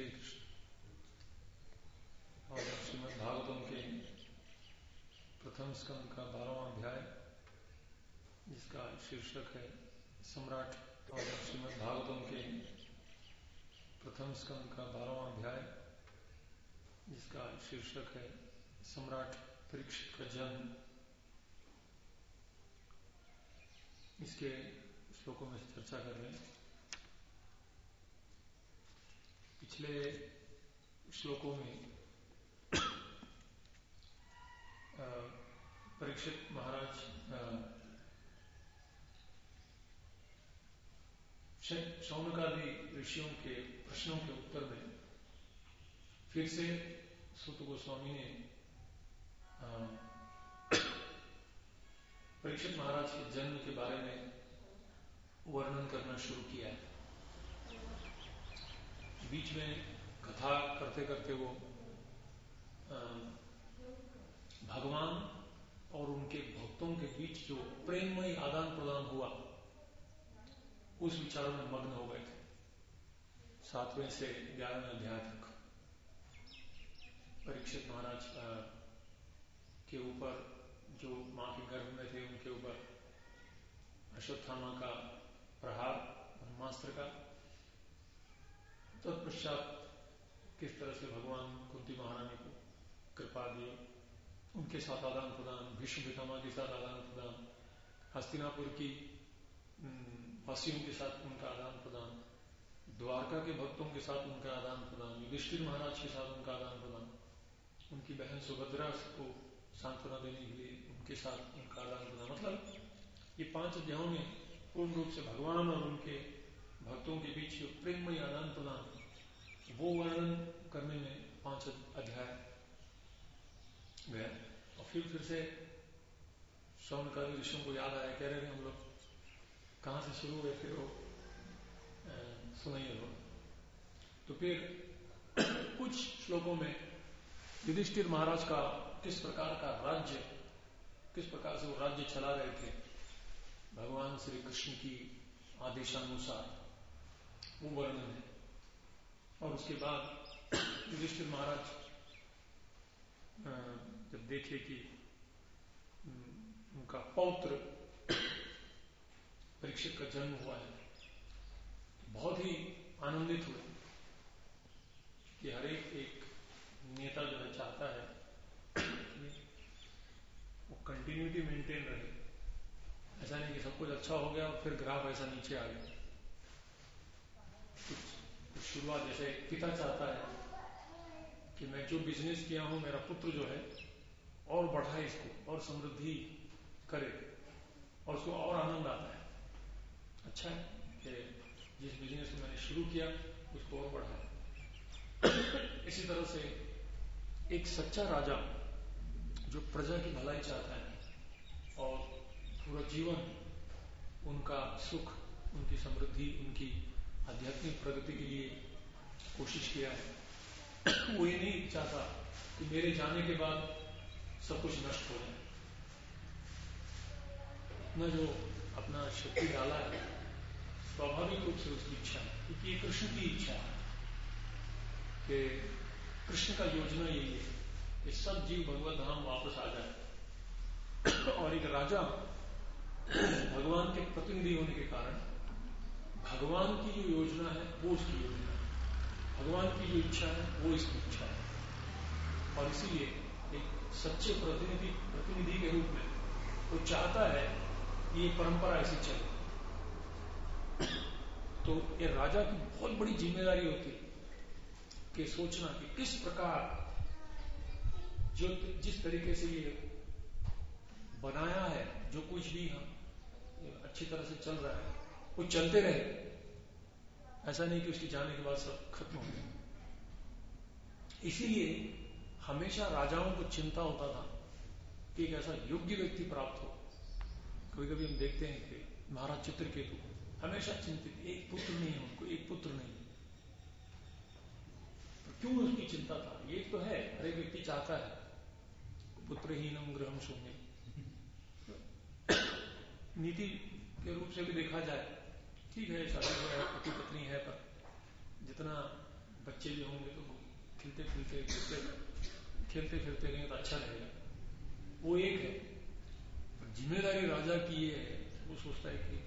हरे कृष्ण। और श्रीमद् भागवतम के प्रथम स्कंद का 12वां अध्याय, जिसका शीर्षक है सम्राट। और श्रीमद् भागवतम के प्रथम स्कंद का 12वां अध्याय, जिसका शीर्षक है सम्राट परीक्षित का जन्म। इसके श्लोकों में चर्चा कर रहे हैं। पिछले श्लोकों में परीक्षित महाराज शौनकादि ऋषियों के प्रश्नों के उत्तर में फिर से सूत गोस्वामी ने परीक्षित महाराज के जन्म के बारे में वर्णन करना शुरू किया है। बीच में कथा करते करते वो भगवान और उनके भक्तों के बीच जो प्रेममय आदान प्रदान हुआ, उस विचारों में मग्न हो गए थे। 7वें से 11वें अध्याय तक परीक्षित महाराज के ऊपर, जो मां के गर्भ में थे, उनके ऊपर अश्वत्थामा का प्रहार ब्रह्मास्त्र का, तत्पश्चात किस तरह से भगवान कुंती महारानी को कृपा दी, उनके साथ आदान प्रदान, भीष्म पितामह के साथ आदान प्रदान, हस्तिनापुर की वासियों के साथ उनका आदान प्रदान, द्वारका के भक्तों के साथ उनका आदान प्रदान, युधिष्ठिर महाराज के साथ उनका आदान प्रदान, उनकी बहन सुभद्रा को सांत्वना देने के लिए उनके साथ उनका आदान प्रदान। मतलब ये 5 अध्यायों में पूर्ण रूप से भगवान और उनके भक्तों के बीच जो प्रेममय आदान प्रदान, वो वर्णन करने में 5 अध्याय गया। और फिर से शौनकादि ऋषियों को याद आया, कह रहे हैं हम लोग कहां से शुरू हुए, फिर वो सुनाइए लोग। तो फिर कुछ श्लोकों में युधिष्ठिर महाराज का किस प्रकार का राज्य, किस प्रकार से वो राज्य चला रहे थे भगवान श्री कृष्ण की आदेशानुसार, वो वर्णन है। और उसके बाद युधिष्ठिर महाराज जब देखे कि उनका पौत्र परीक्षित का जन्म हुआ है, तो बहुत ही आनंदित हुए कि हर एक नेता जो है चाहता है वो कंटिन्यूटी मेंटेन रहे। ऐसा नहीं कि सब कुछ अच्छा हो गया और फिर ग्राफ ऐसा नीचे आ गया। कुछ शुरुआत, जैसे पिता चाहता है कि मैं जो बिजनेस किया हूं, मेरा पुत्र जो है और बढ़ाए इसको और समृद्धि करे, और उसको और आनंद आता है। अच्छा है कि जिस बिजनेस को मैंने शुरू किया उसको और बढ़ाए। इसी तरह से एक सच्चा राजा जो प्रजा की भलाई चाहता है और पूरा जीवन उनका सुख, उनकी समृद्धि, उनकी आध्यात्मिक प्रगति के लिए कोशिश किया है, वो ये नहीं चाहता कि मेरे जाने के बाद सब कुछ नष्ट हो जाए। अपना जो अपना शक्ति डाला है, स्वाभाविक रूप से उसकी इच्छा है, क्योंकि ये कृष्ण की इच्छा है कि कृष्ण का योजना यही है कि सब जीव भगवत धाम वापस आ जाए। और एक राजा भगवान के प्रतिनिधि होने के कारण भगवान की जो योजना है वो उसकी योजना है, भगवान की जो इच्छा है वो इसकी इच्छा है। और इसीलिए एक सच्चे प्रतिनिधि के रूप में वो चाहता है कि ये परंपरा ऐसी चले। तो ये राजा की बहुत बड़ी जिम्मेदारी होती है कि सोचना कि किस प्रकार, जो जिस तरीके से ये बनाया है, जो कुछ भी हम अच्छी तरह से चल रहा है वो चलते रहे। ऐसा नहीं कि उसके जाने के बाद सब खत्म हो गया। इसीलिए हमेशा राजाओं को चिंता होता था कि एक ऐसा योग्य व्यक्ति प्राप्त हो। कभी कभी हम देखते हैं कि महाराज चित्रकेतु हमेशा चिंतित, एक पुत्र नहीं है उनको, एक पुत्र नहीं। तो क्यों उसकी चिंता था? ये तो है, हर एक व्यक्ति चाहता है पुत्रहीनम गृहम शून्यम। नीति के रूप से भी देखा जाए, ठीक है, शादी जो है पति पत्नी है, पर जितना बच्चे जो होंगे तो खेलते खेलते रहेंगे तो अच्छा रहेगा, वो एक है। जिम्मेदारी राजा की ये है, वो सोचता है कि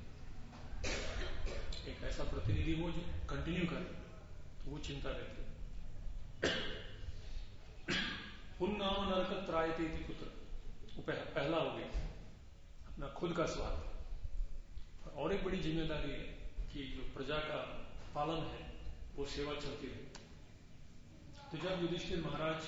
एक ऐसा प्रतिनिधि हो जो कंटिन्यू करे, तो वो चिंता रहती है। पुन्नाम नरक त्रायते इति पुत्र, वो पहला हो गया अपना खुद का स्वार्थ। और एक बड़ी जिम्मेदारी है कि जो प्रजा का पालन है वो सेवा चलती रहे। तो जब युधिष्ठिर महाराज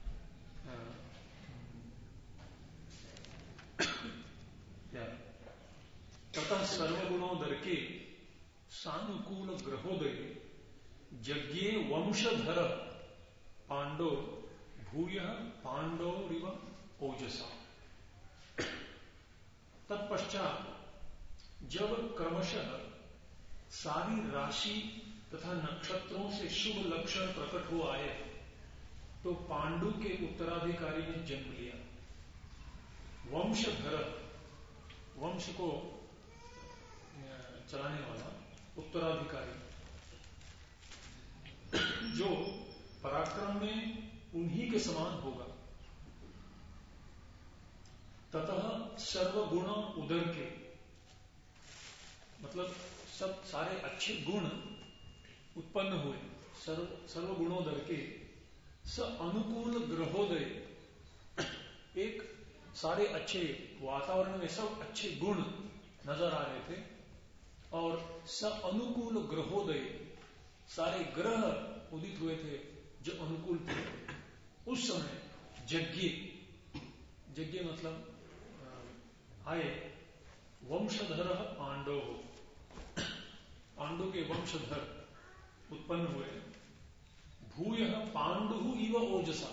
ततः सर्वगुणों दरके सानुकूल ग्रहोदय यज्ञे वंशधर पांडो भूय पांडोरिव ओजसा। तत्पश्चात जब क्रमशः सारी राशि तथा नक्षत्रों से शुभ लक्षण प्रकट हो आए तो पांडु के उत्तराधिकारी ने जन्म लिया। वंशधर, वंश को चलाने वाला, उत्तराधिकारी, जो पराक्रम में उन्हीं के समान होगा। ततः सर्वगुण उदर के, मतलब सब सारे अच्छे गुण उत्पन्न हुए। सर्वगुणोदर के स अनुकूल ग्रहोदय, एक सारे अच्छे वातावरण में सब अच्छे गुण नजर आ रहे थे। और स अनुकूल ग्रहोदय, सारे ग्रह उदित हुए थे जो अनुकूल थे। उस समय यज्ञ मतलब आए वंशधर पांडव, पांडु के वंशधर उत्पन्न हुए। भूय पांडु इव ओजसा,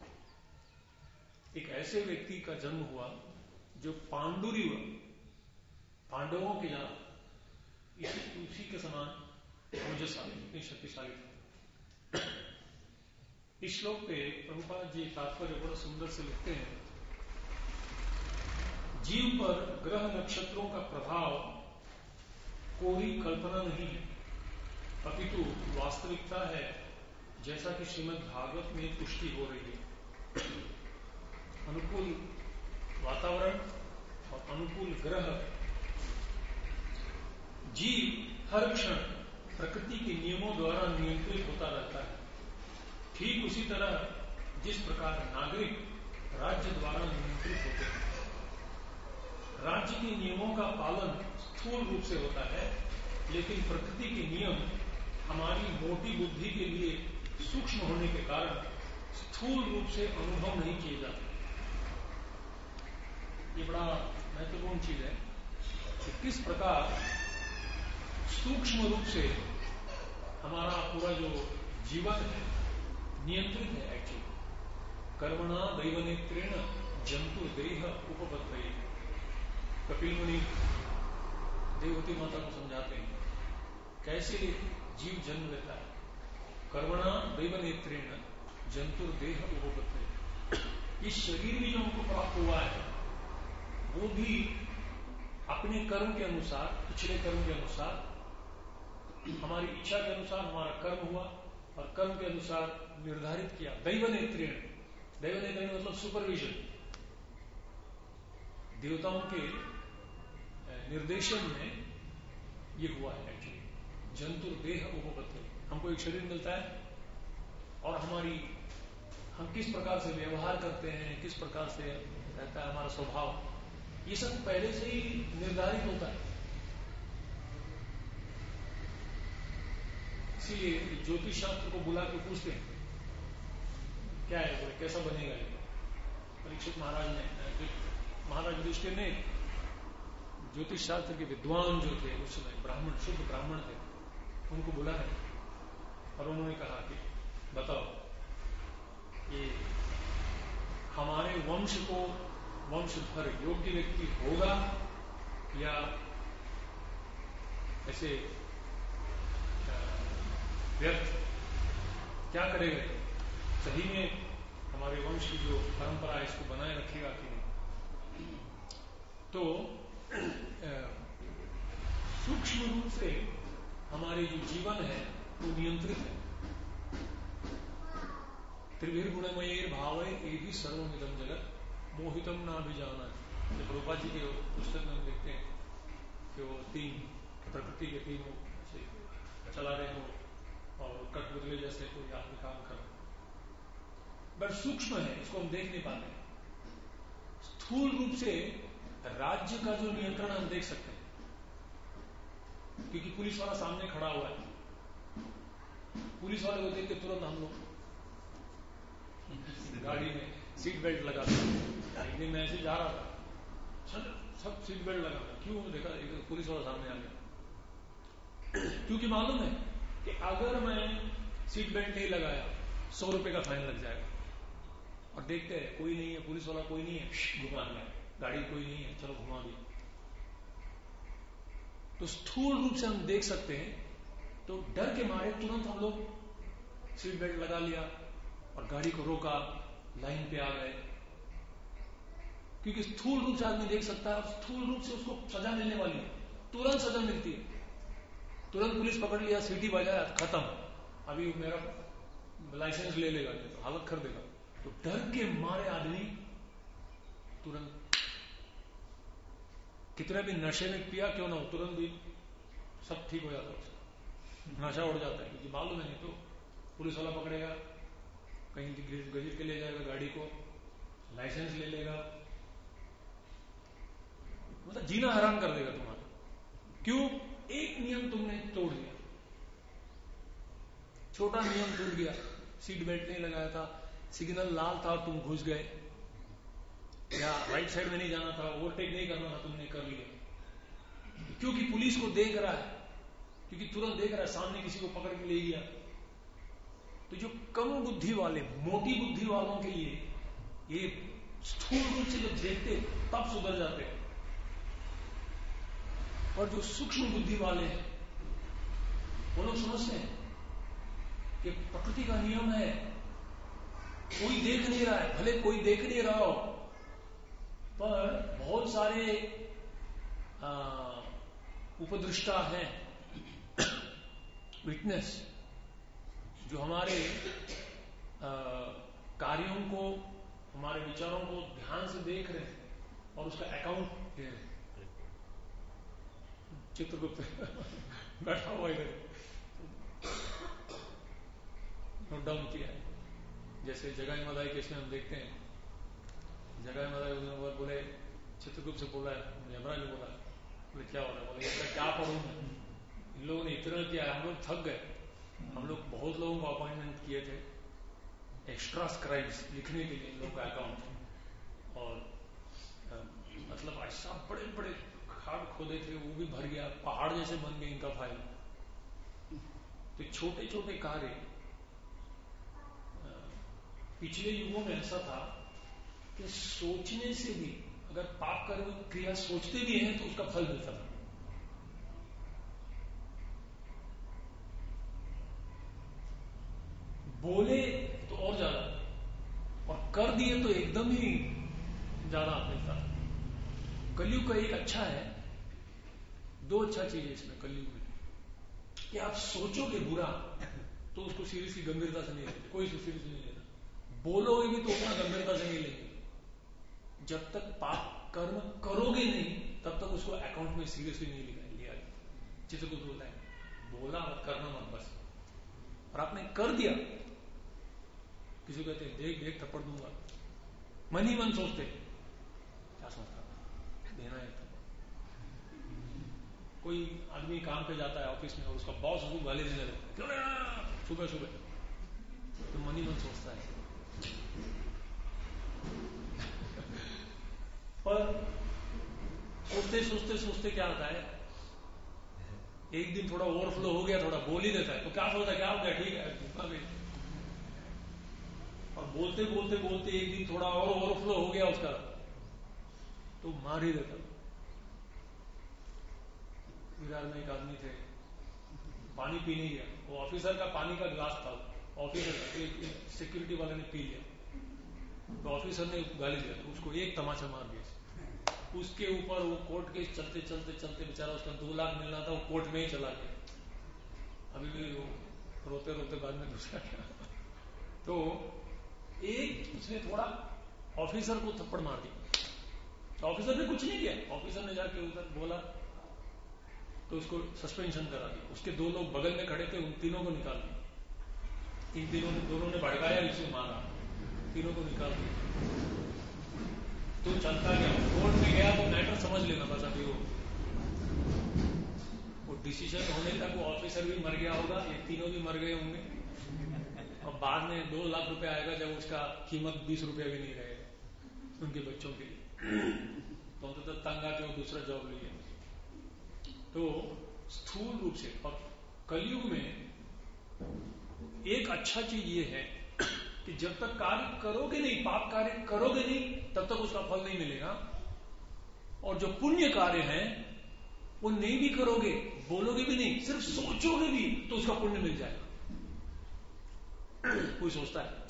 एक ऐसे व्यक्ति का जन्म हुआ जो पांडुरिव, पांडवों के यहाँ उसी के समान ओजसा, इतनी शक्तिशाली था। इस श्लोक पे प्रभुपाद जी तात्पर्य बड़ा सुंदर से लिखते हैं। जीव पर ग्रह नक्षत्रों का प्रभाव कोई कल्पना नहीं है, अपितु वास्तविकता है, जैसा कि श्रीमद् भागवत में पुष्टि हो रही है। अनुकूल वातावरण और अनुकूल ग्रह, जीव हर क्षण प्रकृति के नियमों द्वारा नियंत्रित होता रहता है। ठीक उसी तरह जिस प्रकार नागरिक राज्य द्वारा नियंत्रित होते हैं। राज्य के नियमों का पालन स्थूल रूप से होता है, लेकिन प्रकृति के नियम हमारी मोटी बुद्धि के लिए सूक्ष्म होने के कारण स्थूल रूप से अनुभव नहीं किए जाते। ये बड़ा महत्वपूर्ण चीज है कि किस प्रकार सूक्ष्म रूप से हमारा पूरा जो जीवन है नियंत्रित है। एक्चुअली कर्मणा दैवनेत्रेण जंतुर्देह उपपद्रये, कपिल मुनि देवहूति माता को समझाते हैं कैसे जीव जन्म लेता है। कर्मणा दैवनेत्रेण जंतुर्देह उपपद्रये, इस शरीर भी जो हमको प्राप्त हुआ है वो भी अपने कर्म के अनुसार, पिछले कर्म के अनुसार, हमारी इच्छा के अनुसार हमारा कर्म हुआ और कर्म के अनुसार निर्धारित किया। दैवनेत्रेण, दैवनेत्रेण मतलब सुपरविजन, देवताओं के निर्देशन में ये हुआ है। एक्चुअली जंतुर्देह उपपद्रये, हमको एक शरीर मिलता है और हम किस प्रकार से व्यवहार करते हैं, किस प्रकार से रहता है हमारा स्वभाव, ये सब पहले से ही निर्धारित होता है। इसीलिए ज्योतिष शास्त्र को बुला के पूछते हैं क्या है, बोले कैसा बनेगा ये। परीक्षित महाराज युधिष्ठिर ने ज्योतिष शास्त्र के विद्वान जो थे उस समय ब्राह्मण, शुद्ध ब्राह्मण थे, उनको बुलाया और उन्होंने कहा कि बताओ ये हमारे वंश को वंशधर योग्य व्यक्ति होगा या ऐसे व्यर्थ, क्या करेगा, सही में हमारे वंश की जो परंपरा है इसको बनाए रखेगा कि नहीं। तो सूक्ष्म रूप से हमारे जो जीवन है वो नियंत्रित है। त्रिभिर्गुणमयेर भावे एहि सर्वमिदं जगत मोहितम ना भी जाना। जब प्रभुपाद जी के पुस्तक में हम देखते हैं कि वो तीन प्रकृति के तीन से चला रहे हो और कठपुतले जैसे कोई आदमी काम कर बट सूक्ष्म है, इसको हम देख नहीं पाते। स्थूल रूप से राज्य का जो नियंत्रण हम देख सकते हैं, क्योंकि पुलिस वाला सामने खड़ा हुआ है, पुलिस वाले को देख के तुरंत हम लोग गाड़ी में सीट बेल्ट लगा दिया। एक दिन मैं ऐसे जा रहा था, सब सीट बेल्ट लगा था। क्यों? देखा पुलिस वाला सामने आ गया। क्योंकि मालूम है कि अगर मैं सीट बेल्ट नहीं लगाया 100 रुपए का फाइन लग जाएगा। और देखते हैं कोई नहीं है, पुलिस वाला कोई नहीं है, घुमा दिया, गाड़ी कोई नहीं है, चलो घुमा दिया। तो स्थूल रूप से हम देख सकते हैं, तो डर के मारे तुरंत हम लोग सीट बेल्ट लगा लिया और गाड़ी को रोका, लाइन पे आ गए। क्योंकि स्थूल रूप से आदमी देख सकता है और स्थूल रूप से उसको सजा मिलने वाली है, तुरंत सजा मिलती है। तुरंत पुलिस पकड़ लिया, सीटी बजाया, खत्म, अभी मेरा लाइसेंस ले लेगा, तो हालत कर देगा। तो डर के मारे आदमी तुरंत, कितना भी नशे में पिया क्यों ना हो, तुरंत भी सब ठीक हो जाता है, उसका नशा उड़ जाता है। क्योंकि मालूम है नहीं तो पुलिस वाला पकड़ेगा, कहीं गजट के ले जाएगा, गाड़ी को लाइसेंस ले लेगा, मतलब जीना हैरान कर देगा तुम्हारा। क्यों? एक नियम तुमने तोड़ दिया, छोटा नियम टूट गया, सीट बेल्ट नहीं लगाया था, सिग्नल लाल था तुम घुस गए, या राइट साइड में नहीं जाना था, ओवरटेक नहीं करना था, तुमने कर लिया। क्योंकि पुलिस को देख रहा है, क्योंकि तुरंत देख रहा है सामने किसी को पकड़ के ले गया। तो जो कम बुद्धि वाले, मोटी बुद्धि वालों के लिए ये स्थूल रूप से जब देखते तब सुधर जाते हैं, और जो सूक्ष्म बुद्धि वाले हैं वो लोग समझते हैं कि प्रकृति का नियम है, कोई देख नहीं रहा है, भले कोई देख नहीं रहा हो, पर बहुत सारे उपदृष्टा हैं, विटनेस, जो हमारे कार्यों को, हमारे विचारों को ध्यान से देख रहे हैं और उसका अकाउंट ले रहे हैं। चित्रगुप्त बैठा हुआ इधर नोट डाउन किया है। जैसे जगाई मदाई केस में हम देखते हैं, जगाई मदाई बोले, चित्रगुप्त से बोला है, यमराज ने बोला, बोले क्या हो रहा है? बोले इसका क्या पढ़ूं मैं, इन लोगों ने इतना किया है, हम लोग थक गए, हम लोग बहुत लोगों को अपॉइंटमेंट किए थे एक्स्ट्रा स्क्राइब्स लिखने के लिए इन लोगों का अकाउंट, और मतलब ऐसा बड़े बड़े खाद खोदे थे, वो भी भर गया, पहाड़ जैसे बन गए इनका फाइल। तो छोटे छोटे कार्य, पिछले युगों में ऐसा था कि सोचने से भी, अगर पाप कर्म क्रिया सोचते भी हैं तो उसका फल मिलता था। बोले तो और ज्यादा, और कर दिए तो एकदम ही ज्यादा मिलता था। कलयुग का एक अच्छा है, दो अच्छा चीज है इसमें कलयुग में, कि आप सोचोगे बुरा तो उसको सीरियसली गंभीरता से नहीं लेते, कोई सीरियस नहीं लेता, बोलोगे भी तो उतना गंभीरता से नहीं लेंगे। जब तक पाप कर्म करोगे नहीं तब तक उसको अकाउंट में सीरियसली नहीं लिया। चित्रगुप्त बोलता है, बोला मत, करना मत बस, और आपने कर दिया, किसी को कहते हैं देख देख थप्पड़ दूंगा, मन ही मन सोचते क्या सोचता देना है। कोई आदमी काम पे जाता है ऑफिस में और उसका बॉस उसको गाली देने लगता है, क्यों ना सुबह सुबह, तो मन ही मन सोचता है। पर सोचते सोचते सोचते क्या होता है, एक दिन थोड़ा ओवरफ्लो हो गया, थोड़ा बोल ही देता है, तो क्या सोचता है, क्या हो गया, ठीक है, और बोलते बोलते बोलते एक दिन थोड़ा और ओवरफ्लो हो गया उसका, तो मार ही देता। विरार में एक आदमी थे, पानी पी नहीं गया, वो ऑफिसर का पानी का गिलास था, ऑफिसर सिक्योरिटी वाले ने पी लिया, तो ऑफिसर ने गाली दिया, तो उसको एक तमाचा मार दिया। उसके ऊपर वो कोर्ट केस चलते चलते चलते बेचारा, उसका 2 लाख मिलना था, वो कोर्ट में ही चला गया, अभी भी वो रोते रोते बाद में दूसरा गया। तो एक उसने थोड़ा ऑफिसर को थप्पड़ मार दिया, तो ऑफिसर ने कुछ नहीं किया, ऑफिसर ने जाके उधर बोला तो उसको सस्पेंशन करा दिया। उसके दो लोग बगल में खड़े थे, उन तीनों को निकाल दिया। इन तीनों ने, दोनों ने भड़काया, इसे मारा, तीनों को निकाल दिया। तो चलता गया, कोर्ट में गया तो मैटर समझ लेना बस। अभी वो डिसीजन होने तक वो ऑफिसर भी मर गया होगा, ये तीनों भी मर गए होंगे, और बाद में 2 लाख रुपए आएगा जब उसका कीमत 20 रुपया भी नहीं रहेगा उनके बच्चों के लिए। तो तंग आके वो दूसरा जॉब लिया। तो स्थूल रूप से, और कलयुग में एक अच्छा चीज ये है कि जब तक कार्य करोगे नहीं, पाप कार्य करोगे नहीं, तब तक उसका फल नहीं मिलेगा। और जो पुण्य कार्य है वो नहीं भी करोगे, बोलोगे भी नहीं, सिर्फ सोचोगे भी, तो उसका पुण्य मिल जाएगा। कोई सोचता है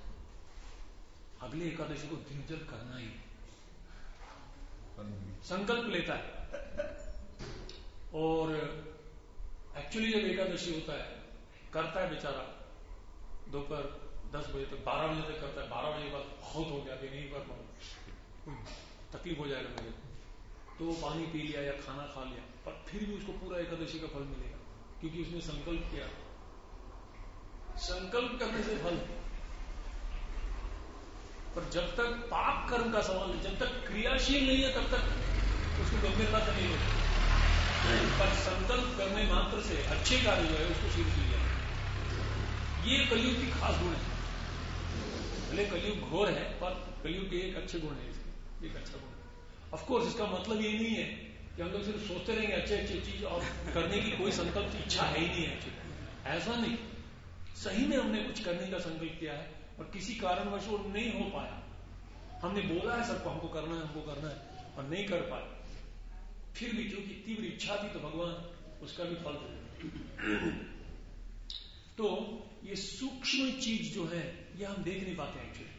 अगले एकादशी को निर्जल करना ही, संकल्प लेता है, और एक्चुअली जब एकादशी होता है, करता है बेचारा दोपहर 10 बजे तक, 12 बजे तक करता है, 12 बजे के बाद बहुत हो गया, अभी नहीं कर पाऊंगा, तकलीफ हो जाएगा मुझे, तो वो पानी पी लिया या खाना खा लिया, पर फिर भी उसको पूरा एकादशी का फल मिलेगा, क्योंकि उसने संकल्प किया। संकल्प करने से फल, पर जब तक पाप कर्म का सवाल है, जब तक क्रियाशील नहीं है, तब तक उसको गंभीरता से नहीं होती। पर संकल्प करने मात्र से अच्छे कार्य जो है उसको शीघ्र किया जाए। ये कलयुग की खास गुण है। भले कलयुग घोर है, पर कलयुग के एक अच्छे गुण है, इसके एक अच्छा गुण है। ऑफकोर्स इसका मतलब ये नहीं है कि हम लोग सिर्फ सोचते रहेंगे अच्छे अच्छे चीज, और करने की कोई संकल्प इच्छा है ही नहीं है, ऐसा नहीं। सही में हमने कुछ करने का संकल्प किया है और किसी कारणवश वो नहीं हो पाया, हमने बोला है सबको हमको करना है, हमको करना है, और नहीं कर पाए, फिर भी क्योंकि तीव्र इच्छा थी तो भगवान उसका भी फल दे। तो ये सूक्ष्म चीज जो है ये हम देख नहीं पाते एक्चुअली।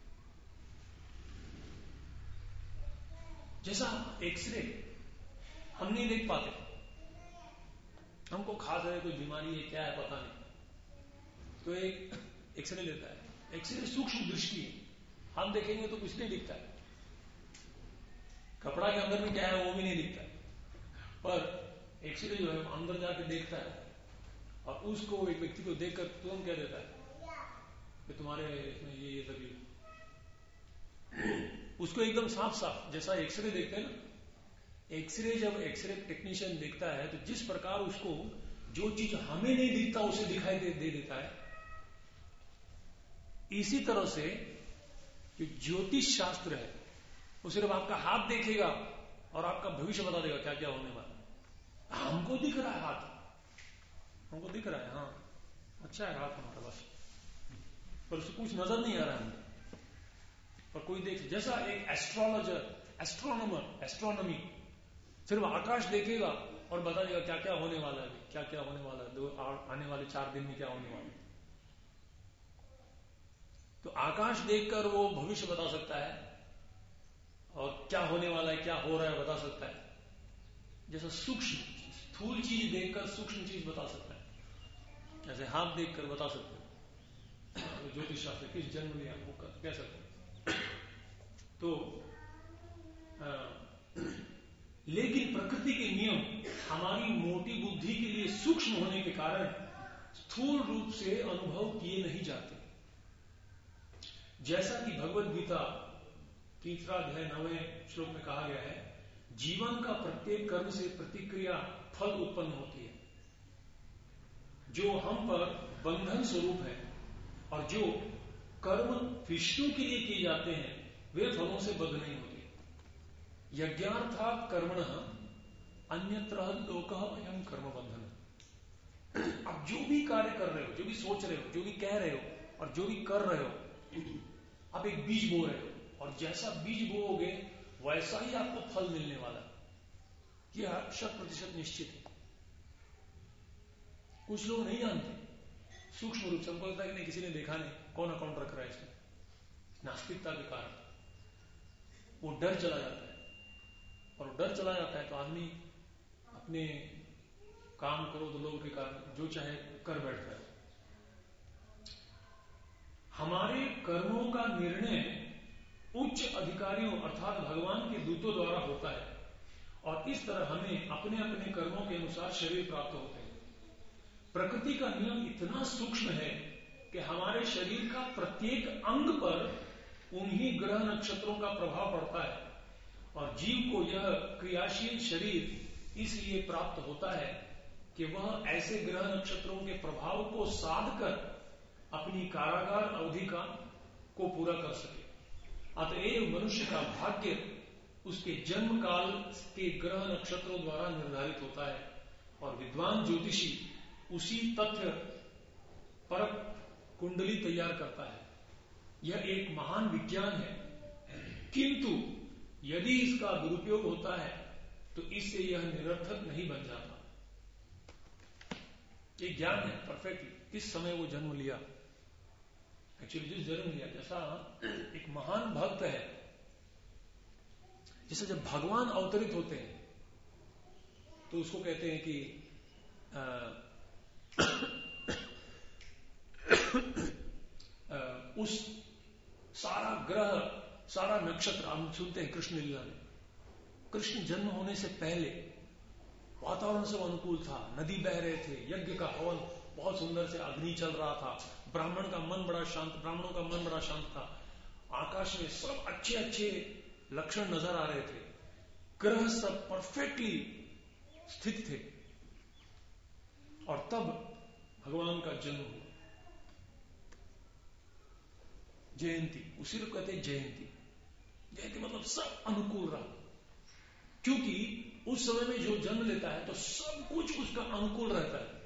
जैसा एक्सरे हम नहीं देख पाते, हमको खास है कोई बीमारी है क्या है पता नहीं, तो एक एक्सरे लेता है, एक्सरे सूक्ष्म दृष्टि है, हम देखेंगे तो कुछ नहीं दिखता है, कपड़ा के अंदर में क्या है वो भी नहीं दिखता है, पर एक्सरे जो है अंदर जाके देखता है, और उसको एक व्यक्ति को देखकर तुरंत कह देता है कि तुम्हारे इसमें ये तकलीफ, उसको एकदम साफ साफ, जैसा एक्सरे देखते हैं ना, एक्सरे जब एक्सरे टेक्नीशियन देखता है तो जिस प्रकार उसको जो चीज हमें नहीं दिखता उसे दिखाई दे देता है, इसी तरह से जो ज्योतिष शास्त्र है वो सिर्फ आपका हाथ देखेगा और आपका भविष्य बता देगा क्या क्या होने वाला। हमको दिख रहा है हाथ, हमको दिख रहा है, हाँ अच्छा है हाथ हमारा बस, पर उससे कुछ नजर नहीं आ रहा है, पर कोई देख, जैसा एक एस्ट्रोलॉजर, एस्ट्रोनॉमर, एस्ट्रोनॉमी सिर्फ आकाश देखेगा और बता देगा क्या क्या होने वाला है, क्या क्या होने वाला है, आने वाले 4 दिन में क्या होने वाला है। तो आकाश देखकर वो भविष्य बता सकता है और क्या होने वाला है, क्या हो रहा है बता सकता है। जैसा सूक्ष्म स्थूल चीज देखकर सूक्ष्म चीज बता सकता है, जैसे हाथ देखकर बता सकते हैं तो ज्योतिष शास्त्र किस जन्म में आपको कह सकते हैं। तो लेकिन प्रकृति के नियम हमारी मोटी बुद्धि के लिए सूक्ष्म होने के कारण स्थूल रूप से अनुभव किए नहीं जाते। जैसा कि भगवद गीता 3रा अध्याय 9वें श्लोक में कहा गया है, जीवन का प्रत्येक कर्म से प्रतिक्रिया फल उत्पन्न होती है, जो हम पर बंधन स्वरूप है, और जो कर्म विष्णु के लिए किए जाते हैं वे फलों से बद्ध नहीं होते। यज्ञार्थात् कर्मणः अन्यत्र लोकः अयं कर्म बंधन। अब जो भी कार्य कर रहे हो, जो भी सोच रहे हो, जो भी कह रहे हो और जो भी कर रहे हो, आप एक बीज बो रहे हो, और जैसा बीज बोओगे वैसा ही आपको फल मिलने वाला है। यह 100% निश्चित है। कुछ लोग नहीं जानते सूक्ष्म रूप से, हमको लगता है कि नहीं किसी ने देखा नहीं, कौन अकाउंट रख रहा है इसमें, नास्तिकता के कारण वो डर चला जाता है, और डर चला जाता है तो आदमी अपने काम करो तो लोगों के कारण जो चाहे कर बैठता है। हमारे कर्मों का निर्णय उच्च अधिकारियों अर्थात भगवान के दूतों द्वारा होता है और इस तरह हमें अपने अपने कर्मों के अनुसार शरीर प्राप्त होते हैं। प्रकृति का नियम इतना सूक्ष्म है कि हमारे शरीर का प्रत्येक अंग पर उन्हीं ग्रह नक्षत्रों का प्रभाव पड़ता है और जीव को यह क्रियाशील शरीर इसलिए प्राप्त होता है कि वह ऐसे ग्रह नक्षत्रों के प्रभाव को साध कर अपनी कारागार अवधि को पूरा कर सके। अतएव मनुष्य का भाग्य उसके जन्म काल के ग्रह नक्षत्रों द्वारा निर्धारित होता है और विद्वान ज्योतिषी उसी तथ्य पर कुंडली तैयार करता है। यह एक महान विज्ञान है, किंतु यदि इसका दुरुपयोग होता है तो इससे यह निरर्थक नहीं बन जाता। ये ज्ञान है परफेक्टली किस समय वो जन्म लिया, एक्चुअली जिस जन्म लिया। जैसा एक महान भक्त है, जैसे जब भगवान अवतरित होते हैं तो उसको कहते हैं कि उस सारा ग्रह सारा नक्षत्र हम सुनते हैं कृष्ण लीला में, कृष्ण जन्म होने से पहले वातावरण सब अनुकूल था, नदी बह रहे थे, यज्ञ का हवन बहुत सुंदर से अग्नि चल रहा था, ब्राह्मणों का मन बड़ा शांत था, आकाश में सब अच्छे अच्छे लक्षण नजर आ रहे थे, ग्रह सब परफेक्टली स्थित थे और तब भगवान का जन्म हुआ। जयंती, उसी को कहते हैं जयंती। जयंती मतलब सब अनुकूल रहा, क्योंकि उस समय में जो जन्म लेता है तो सब कुछ उसका अनुकूल रहता है,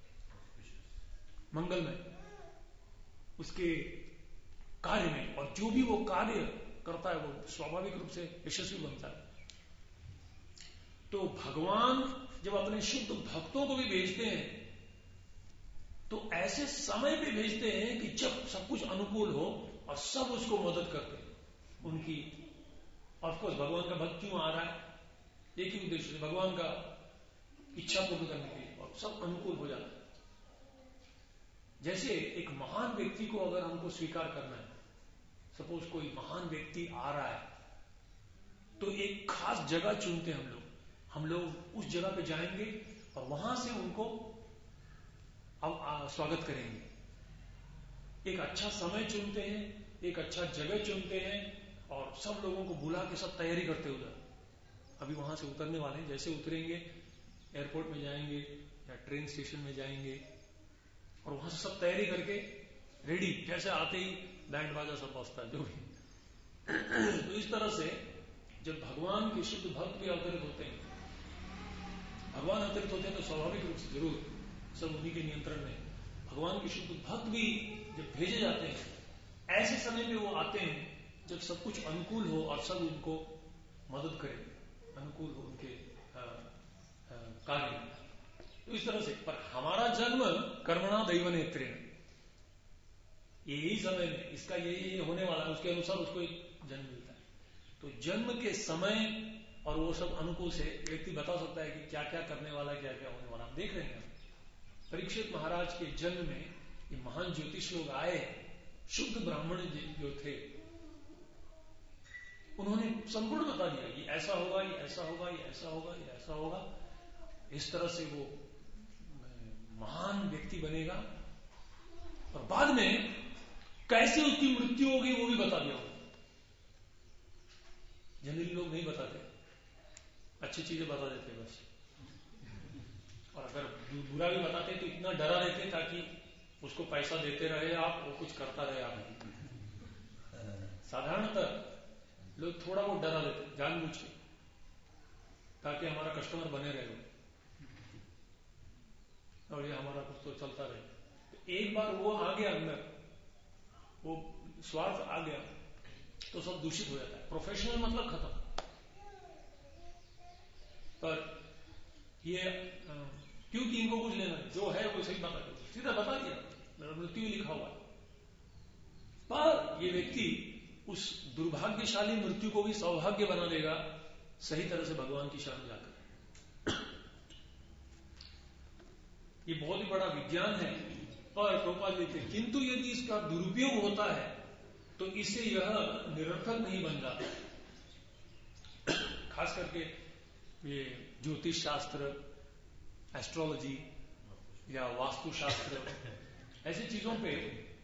मंगलमय उसके कार्य में, और जो भी वो कार्य करता है वो स्वाभाविक रूप से यशस्वी बनता है। तो भगवान जब अपने शुद्ध भक्तों को भी भेजते हैं तो ऐसे समय पे भेजते हैं कि जब सब कुछ अनुकूल हो और सब उसको मदद करते हैं उनकी। ऑफकोर्स भगवान का भक्त क्यों आ रहा है, एक ही उद्देश्य से, भगवान का इच्छा पूर्ण करने के लिए, और सब अनुकूल हो जाता है। जैसे एक महान व्यक्ति को अगर हमको स्वीकार करना है, सपोज कोई महान व्यक्ति आ रहा है तो एक खास जगह चुनते हैं हम लोग उस जगह पे जाएंगे और वहां से उनको स्वागत करेंगे। एक अच्छा समय चुनते हैं, एक अच्छा जगह चुनते हैं और सब लोगों को बुला के सब तैयारी करते उधर, अभी वहां से उतरने वाले हैं, जैसे उतरेंगे एयरपोर्ट में जाएंगे या ट्रेन स्टेशन में जाएंगे और वहां से सब तैयारी करके रेडी, जैसे आते ही बैंड बाजा सब बजता है जो भी। तो इस तरह से जब भगवान के शुद्ध भक्त भी अवतरित होते हैं, भगवान अवतरित होते हैं तो स्वाभाविक रूप से जरूर सब उन्हीं के नियंत्रण में, भगवान के शुद्ध भक्त भी जब भेजे जाते हैं ऐसे समय में वो आते हैं जब सब कुछ अनुकूल हो और सब उनको मदद करें, अनुकूल हो उनके कार्य। तो इस तरह से, पर हमारा जन्म कर्मणा दैव नेत्रेण, यही समय में इसका ये होने वाला है, उसके अनुसार उसको एक जन्म मिलता है। तो जन्म के समय और वो सब अनुकूल से व्यक्ति बता सकता है कि क्या क्या करने वाला है, क्या क्या होने वाला। आप देख रहे हैं परीक्षित महाराज के जन्म में ये महान ज्योतिष लोग आए, शुद्ध ब्राह्मण जो थे, उन्होंने संपूर्ण बता दिया ये ऐसा होगा, ये ऐसा होगा, ये ऐसा होगा, ये ऐसा होगा, इस तरह से वो महान व्यक्ति बनेगा और बाद में कैसे उसकी मृत्यु होगी वो भी बता दिया। जनरली लोग नहीं बताते, अच्छी चीजें बता देते बस, और अगर बुरा भी बताते तो इतना डरा देते ताकि उसको पैसा देते रहे आप, वो कुछ करता रहे आप। साधारणतः लोग थोड़ा वो डरा देते जानबूझ के, ताकि हमारा कस्टमर बने रहे और ये हमारा कुछ तो चलता रहे। तो एक बार वो आ गया अंदर, वो स्वार्थ आ गया तो सब दूषित हो जाता है, प्रोफेशनल मतलब खत्म। पर ये क्योंकि इनको कुछ लेना है, जो है वो सही बता दिया, सीधा बता दिया, मेरा मृत्यु लिखा हुआ है। पर ये व्यक्ति उस दुर्भाग्यशाली मृत्यु को भी सौभाग्य बना देगा सही तरह से भगवान की शरण जाकर। ये बहुत ही बड़ा विज्ञान है। पर प्रभुपाद लिखते, किंतु यदि इसका दुरुपयोग होता है तो इससे यह निरर्थक नहीं बन जाता। खास करके ये ज्योतिष शास्त्र, एस्ट्रोलॉजी या वास्तुशास्त्र, ऐसी चीजों पे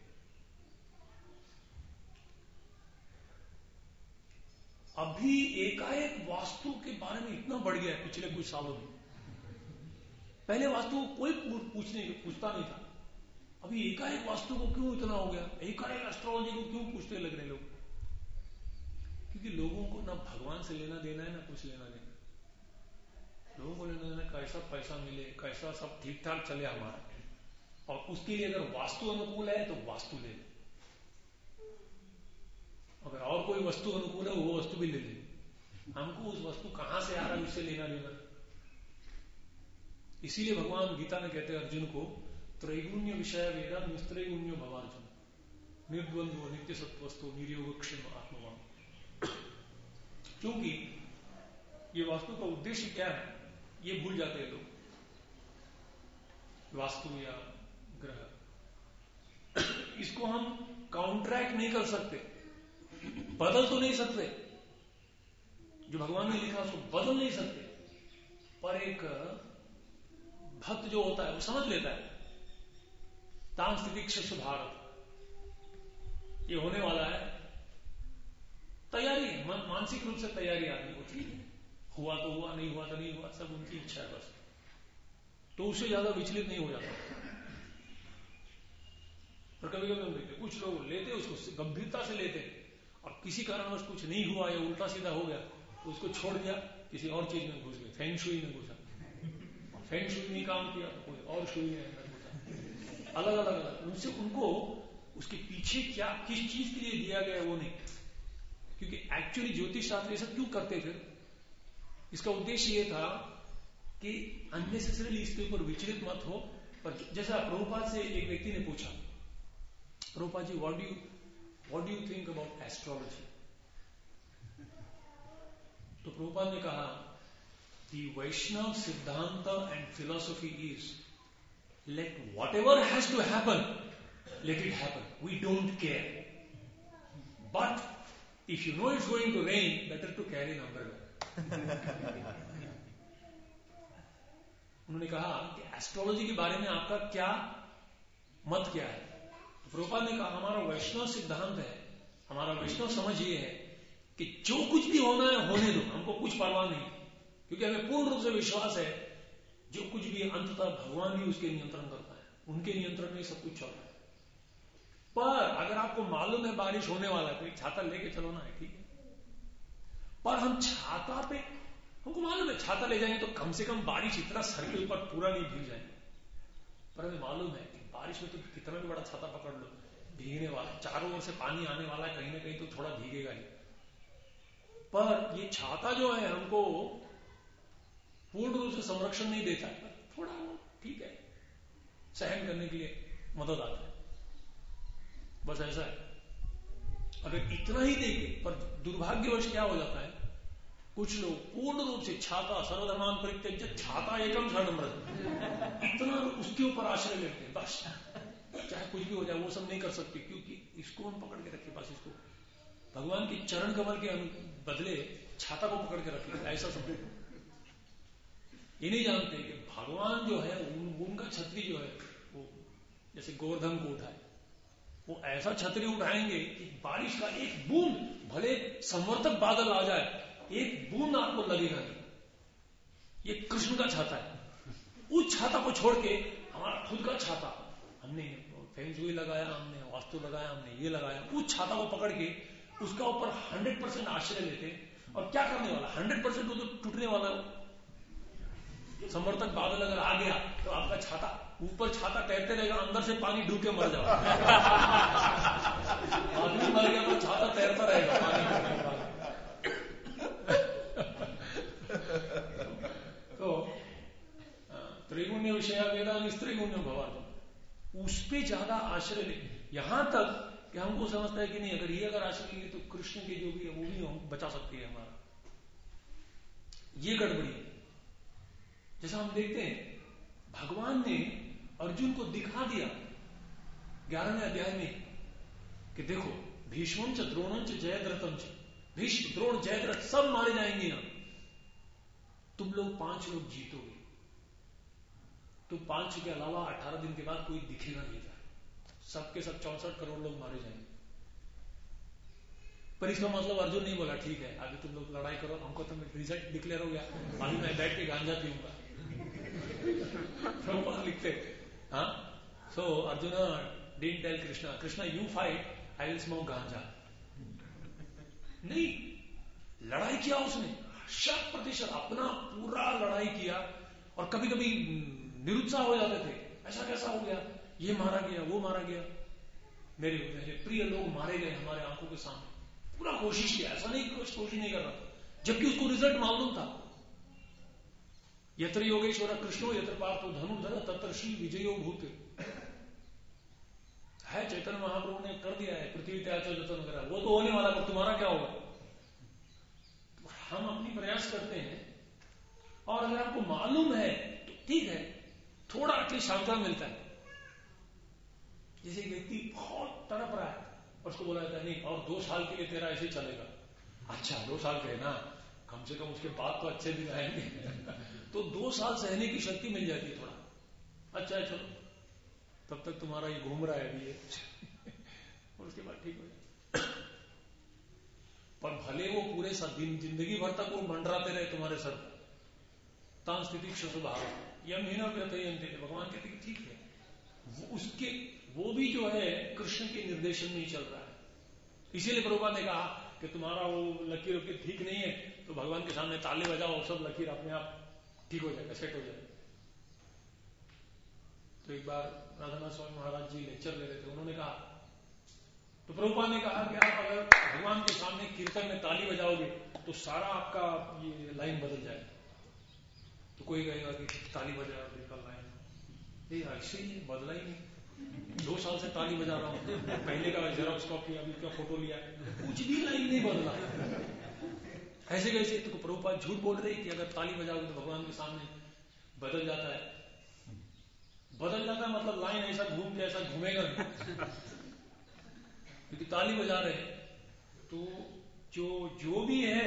अभी एकाएक वास्तु के बारे में इतना बढ़ गया है पिछले कुछ सालों में। पहले वास्तु को कोई पूछता नहीं था, अभी एकाएक वास्तु को क्यों इतना हो गया, एकाएक एस्ट्रोलॉजी को क्यों पूछने लग रहे लोग? क्योंकि लोगों को ना भगवान से लेना देना है ना कुछ लेना देना। लोगों को लेना देना कैसा पैसा मिले, कैसा सब ठीक ठाक चले हमारा, और उसके लिए अगर वास्तु अनुकूल है तो वास्तु ले ले, अगर और कोई वस्तु अनुकूल है वो वस्तु भी ले ले। हमको उस वस्तु कहां से आ रहा है उससे लेना देना। इसीलिए भगवान गीता में कहते हैं अर्जुन को, त्रैगुण्य विषय वेदा निस्त्रैगुण्यो भवार्जुन, निर्द्वंद्व नित्य सत्वस्तु निर्योग क्षम आत्मवान। क्योंकि ये वास्तु का उद्देश्य क्या है ये भूल जाते हैं लोग। वास्तु या ग्रह, इसको हम काउंट्रैक्ट नहीं कर सकते, बदल तो नहीं सकते, जो भगवान ने लिखा उसको बदल नहीं सकते, पर एक भक्त जो होता है वो समझ लेता है, ताम स्थिति क्षिप्त भारत, ये होने वाला है, तैयारी, मानसिक रूप से तैयारी आदमी को, ठीक है, हुआ तो हुआ, नहीं हुआ तो नहीं हुआ, सब उनकी इच्छा है बस, तो उससे ज्यादा विचलित नहीं हो जाता। पर कभी कभी हम देखते कुछ लोग लेते उसको गंभीरता से लेते, और किसी कारणवश कुछ नहीं हुआ या उल्टा सीधा हो गया तो उसको छोड़ दिया, किसी और चीज में घुस गए, फेंग शुई में घुसा, फेंग शुई नहीं काम किया तो कोई और शुई में घुसा, अलग अलग अलग। उनसे उनको उसके पीछे क्या किस चीज के लिए दिया गया वो नहीं, क्योंकि एक्चुअली ज्योतिष शास्त्र सब क्यों करते थे, इसका उद्देश्य ये था कि अननेसेसरीली इसके ऊपर विचलित मत हो। पर जैसा प्रभुपाद से एक व्यक्ति ने पूछा, Prabhupada ji what do you think about astrology? तो प्रभुपाद ने कहा, the Vaishnava siddhanta and philosophy is let whatever has to happen let it happen, we don't care, but if you know it's going to rain better to carry an umbrella. उन्होंने कहा कि astrology के बारे में आपका क्या मत क्या है? तो प्रभुपाद ने कहा, हमारा वैष्णव सिद्धांत है, हमारा वैष्णव समझ ये है कि जो कुछ भी होना है होने दो, हमको कुछ परवाह नहीं, क्योंकि हमें पूर्ण रूप से विश्वास है जो कुछ भी अंततः भगवान ही उसके नियंत्रण करता है, उनके नियंत्रण में सब कुछ चल रहा है। पर अगर आपको मालूम है बारिश होने वाला है तो एक छाता लेके चलो ना, है ठीक है, पर हम छाता पे, हमको मालूम है छाता ले जाएंगे तो कम से कम बारिश इतना सर के ऊपर पूरा नहीं भीग जाएंगे, पर हमें मालूम है कि बारिश में तो कितना भी बड़ा छाता पकड़ लो भीगने वाला, चारों ओर से पानी आने वाला है, कहीं ना कहीं तो थोड़ा भीगेगा ही। पर ये छाता जो है हमको पूर्ण रूप से संरक्षण नहीं देता है, थोड़ा ठीक है, सहन करने के लिए मदद आता है, बस ऐसा है। अगर इतना ही देंगे, पर दुर्भाग्यवश क्या हो जाता है, कुछ लोग पूर्ण रूप से छाता सर्वधर्मान परित्यज्य छाता एकम शरणम व्रत, इतना उसके ऊपर आश्रय लेते हैं, बस चाहे कुछ भी हो जाए वो सब नहीं कर सकते, क्योंकि इसको हम पकड़ के रखे, बस इसको भगवान के चरण कमल के बदले छाता को पकड़ के रखे, ऐसा सब ये नहीं जानते कि भगवान जो है उनका छतरी जो है वो जैसे गोवर्धन को उठाए, वो ऐसा छतरी उठाएंगे कि बारिश का एक बूंद, भले संवर्तक बादल आ जाए, एक बूंद आपको लगेगा नहीं। ये कृष्ण का छाता है, उस छाता को छोड़ के हमारा खुद का छाता, हमने फेंग शुई लगाया, हमने वास्तु लगाया, हमने ये लगाया, उस छाता को पकड़ के उसका ऊपर 100% आश्रय लेते, और क्या करने वाला 100% तो टूटने वाला। संवर्तक बादल अगर आ गया तो आपका छाता ऊपर, छाता तैरते रहेगा, अंदर से पानी डूब के मर जाओ। आदमी मर गया तो छाता तैरता रहेगा पानी। तो त्रिगुण्य विषय वेदा निस्त्रिगुण्य भवार्जुन, उस पे ज्यादा आश्रय ले, यहां तक कि हमको समझता है कि नहीं अगर ये अगर आश्रय लेंगे तो कृष्ण के जो भी है वो भी हम बचा सकती है हमारा, ये गड़बड़ी है। जैसा हम देखते हैं भगवान ने अर्जुन को दिखा दिया 11वें अध्याय में कि देखो भीष्मं च द्रोणं च जयद्रथं च, भीष्म द्रोण जयद्रथ सब मारे जाएंगे यहां, तुम लोग 5 लोग जीतोगे, तो 5 के अलावा 18 दिन के बाद कोई दिखेगा नहीं था, सबके सब 64 करोड़ लोग मारे जाएंगे। पर इसका मतलब अर्जुन नहीं बोला ठीक है अभी तुम लोग लड़ाई करो, हमको तो रिजल्ट डिक्लेयर हो गया, अभी मैं बैठ के गांजा पीऊंगा। लिखते हाँ, so Arjun didn't tell Krishna, Krishna you fight, I will smoke ganja. नहीं, लड़ाई किया उसने 100% अपना पूरा लड़ाई किया, और कभी कभी निरुत्साह हो जाते थे, ऐसा कैसा हो गया, ये मारा गया वो मारा गया, मेरे मेरे प्रिय लोग मारे गए हमारे आंखों के सामने, पूरा कोशिश किया, ऐसा नहीं कुछ कोशिश नहीं कर रहा था, जबकि उसको रिजल्ट मालूम था। यत्र योगेश्वर कृष्णो यत्र पार्थो धनुर्धर तत्र श्री विजयो भूत है, चैतन्य महाप्रभु ने कर दिया है, पृथ्वी त्याचो जतन करा, वो तो होने वाला, पर तुम्हारा क्या होगा। हम अपनी प्रयास करते हैं, और अगर आपको मालूम है तो ठीक है, थोड़ा एटलीस्ट सांत्वना मिलता है। जैसे एक व्यक्ति बहुत तड़प रहा है और उसको बोला जाता है नहीं और 2 साल के लिए तेरा ऐसे चलेगा, अच्छा 2 साल के ना, कम से कम उसके बाद तो अच्छे दिन आएंगे। तो 2 साल सहने की शक्ति मिल जाती है थोड़ा, अच्छा है चलो तब तक तुम्हारा ये घूम रहा है अभी ये और उसके बाद ठीक हो जाए। पर भले वो पूरे दिन जिंदगी भर तक वो मंडराते रहे तुम्हारे सर पर, तान स्थिति स्वभाव यम हीना व्यतयन्ते, भगवान कहते कि ठीक है, वो उसके वो भी जो है कृष्ण के निर्देशन में ही चल रहा है। इसीलिए प्रभुपाद ने कहा कि तुम्हारा वो लकीर ठीक नहीं है तो भगवान के सामने ताली बजाओ, सब लकीर अपने आप ठीक हो जाएगा, सेट हो जाएगा। तो एक बार राधानाथ स्वामी महाराज जी लेक्चर ले रहे थे, उन्होंने कहा, तो प्रभुपाद ने कहा कि आप अगर भगवान के सामने कीर्तन में ताली बजाओगे तो सारा आपका ये लाइन बदल जाएगा। तो कोई कहेगा कि ताली बजा कल लाइन, ये ऐसे ही बदला ही नहीं, 2 साल से ताली बजा रहा हूं, पहले का जेरॉक्स कॉपी अभी का फोटो लिया, कुछ भी लाइन नहीं बदला। ऐसे कैसे, तो प्रभुपाद झूठ बोल रहे कि अगर ताली बजाओगे तो भगवान के सामने बदल जाता है। बदल जाता है मतलब लाइन ऐसा घूम के ऐसा घूमेगा नहीं, क्योंकि ताली बजा रहे हैं। तो जो भी है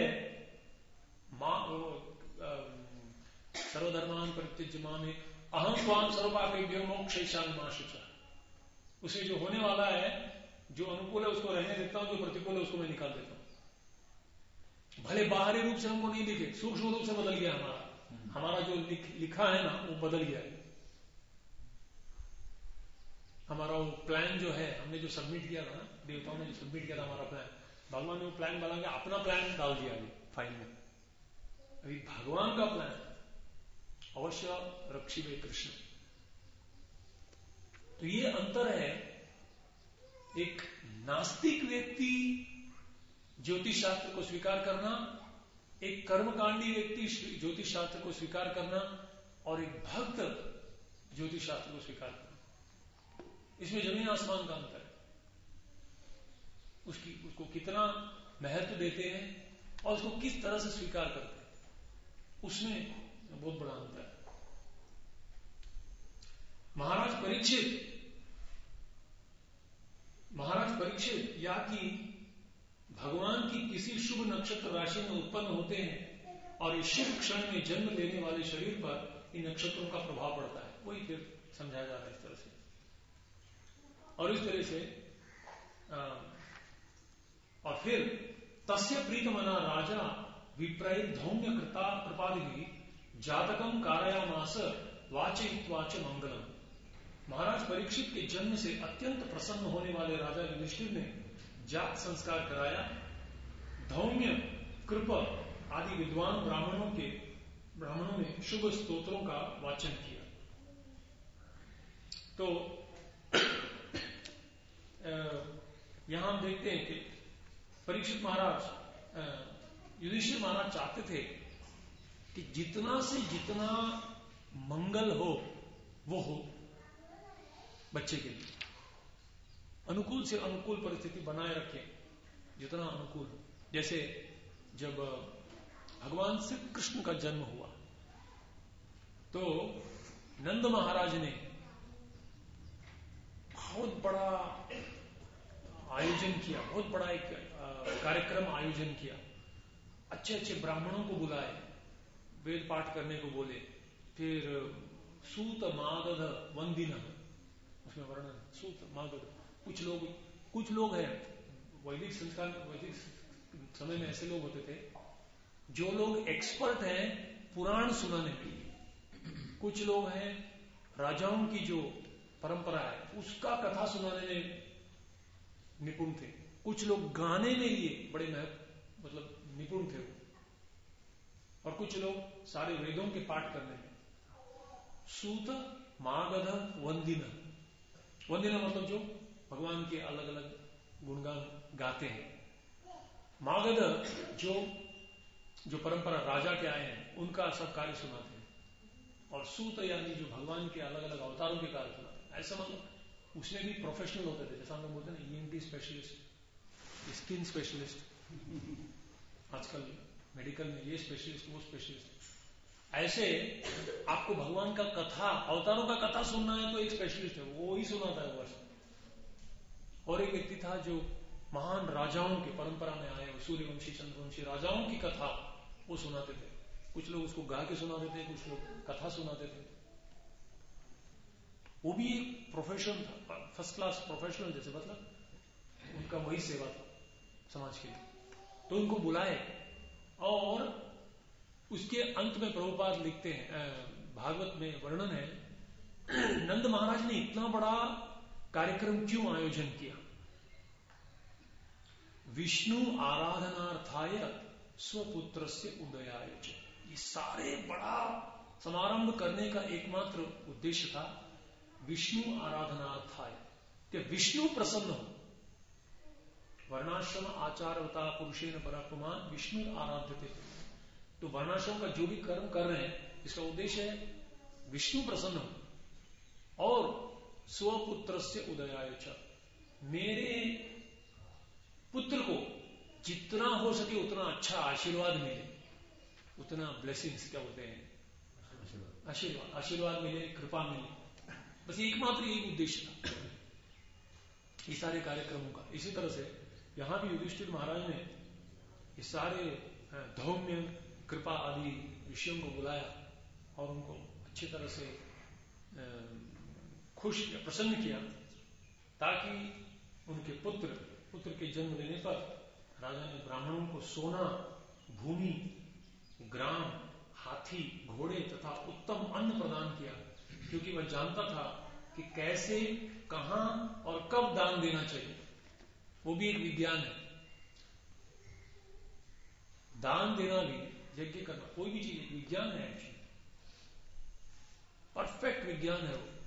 सर्वधर्मान परित्यज्य मां में अहम स्वाम सर्वपापेभ्यो मोक्षयिष्यामि मा शुचः, उसे जो होने वाला है, जो अनुकूल है उसको रहने देता हूं, जो प्रतिकूल है उसको मैं निकाल देता हूं। भले बाहरी रूप से हमको नहीं दिखे, सूक्ष्म रूप से बदल गया हमारा जो लिखा है ना वो बदल गया है। हमारा वो प्लान जो है, हमने जो सबमिट किया था ना, देवताओं ने जो सबमिट किया था हमारा प्लान, भगवान ने वो प्लान बना के अपना प्लान डाल दिया अभी फाइल में। अभी भगवान का प्लान अवश्य रक्षिबे कृष्ण। तो ये अंतर है, एक नास्तिक व्यक्ति ज्योतिष शास्त्र को स्वीकार करना, एक कर्मकांडी व्यक्ति ज्योतिष शास्त्र को स्वीकार करना, और एक भक्त ज्योतिष शास्त्र को स्वीकार करना, इसमें जमीन आसमान का अंतर है। उसको कितना महत्व देते हैं और उसको किस तरह से स्वीकार करते हैं, उसमें बहुत बड़ा अंतर है। महाराज परीक्षित या कि भगवान की किसी शुभ नक्षत्र राशि में उत्पन्न होते हैं और इस शुभ क्षण में जन्म लेने वाले शरीर पर इन नक्षत्रों का प्रभाव पड़ता है, वही फिर समझाया जा रहा है इस तरह से। और इस तरह से और फिर तस्य प्रीतमना राजा विप्रय धौम्य कृता कृपादि जातकम कारयामास वाचयित्वाच मंगलम। महाराज परीक्षित के जन्म से अत्यंत प्रसन्न होने वाले राजा युधिष्ठिर ने जात संस्कार कराया, धौम्य कृप आदि विद्वान ब्राह्मणों ने शुभ स्तोत्रों का वाचन किया। तो यहां हम देखते हैं कि परीक्षित महाराज युधिष्ठिर महाराज चाहते थे कि जितना से जितना मंगल हो वो हो बच्चे के लिए, अनुकूल से अनुकूल परिस्थिति बनाए रखें जितना अनुकूल हो। जैसे जब भगवान श्री कृष्ण का जन्म हुआ तो नंद महाराज ने बहुत बड़ा आयोजन किया, बहुत बड़ा एक कार्यक्रम आयोजन किया, अच्छे अच्छे ब्राह्मणों को बुलाए, वेद पाठ करने को बोले, फिर सूत मागध वंदिन, उसमें वर्णन सूत मागध, कुछ लोग हैं वैदिक संस्कार, वैदिक समय में ऐसे लोग होते थे जो लोग एक्सपर्ट हैं पुराण सुनाने में, कुछ लोग हैं राजाओं की जो परंपरा है उसका कथा सुनाने में निपुण थे, कुछ लोग गाने में ये बड़े मतलब निपुण थे, और कुछ लोग सारे वेदों के पाठ करने में। सूत मागध वंदिना, वंदिना मतलब जो भगवान के अलग अलग गुणगान गाते हैं, मागध जो परंपरा राजा के आए हैं उनका सब कार्य सुनाते हैं, और सूत यानी जो भगवान के अलग अलग अवतारों के कार्य सुनाते हैं। ऐसा मतलब उसमें भी प्रोफेशनल होते थे, जैसा हम लोग बोलते हैं ना ईएनटी स्पेशलिस्ट, स्किन स्पेशलिस्ट, आजकल मेडिकल में ये स्पेशलिस्ट वो स्पेशलिस्ट, ऐसे आपको भगवान का कथा अवतारों का कथा सुनना है तो एक स्पेशलिस्ट है, वो ही सुनाता है वर्ष। और एक व्यक्ति था जो महान राजाओं के परंपरा में आए सूर्यवंशी चंद्रवंशी राजाओं की कथा वो सुनाते थे, कुछ लोग उसको गा के सुनाते थे, कुछ लोग कथा सुनाते थे। वो भी एक प्रोफेशन था, फर्स्ट क्लास प्रोफेशनल, जैसे मतलब उनका वही सेवा था समाज के लिए। तो उनको बुलाए, और उसके अंत में प्रभुपाद लिखते हैं, भागवत में वर्णन है, नंद महाराज ने इतना बड़ा कार्यक्रम क्यों आयोजन किया? विष्णु आराधनार्थाय स्वपुत्र से उदयाय, ये सारे बड़ा समारंभ करने का एकमात्र उद्देश्य था विष्णु आराधनार्थाय, कि विष्णु प्रसन्न हो। वर्णाश्रम आचारवता पुरुषेण पराक्रमान विष्णु आराध्य थे, तो वर्णाश्रम का जो भी कर्म कर रहे हैं इसका उद्देश्य है विष्णु प्रसन्न हो, और स्वपुत्र से उदयाय, मेरे पुत्र को जितना हो सके उतना अच्छा आशीर्वाद मिले, उतना ब्लेसिंग्स क्या बोलते हैं, आशीर्वाद मिले, कृपा मिले, बस एकमात्र यही उद्देश्य था ये सारे कार्यक्रमों का। इसी तरह से यहां भी युधिष्ठिर महाराज ने ये सारे धौम्य कृपा आदि विषयों को बुलाया और उनको अच्छी तरह से खुश किया, प्रसन्न किया, ताकि उनके पुत्र के जन्म लेने पर राजा ने ब्राह्मणों को सोना, भूमि, ग्राम, हाथी, घोड़े तथा उत्तम अन्न प्रदान किया, क्योंकि वह जानता था कि कैसे, कहां और कब दान देना चाहिए। वो भी एक विज्ञान है, दान देना भी, यज्ञ करना, कोई भी चीज विज्ञान है, एक्चुअली परफेक्ट विज्ञान है वो।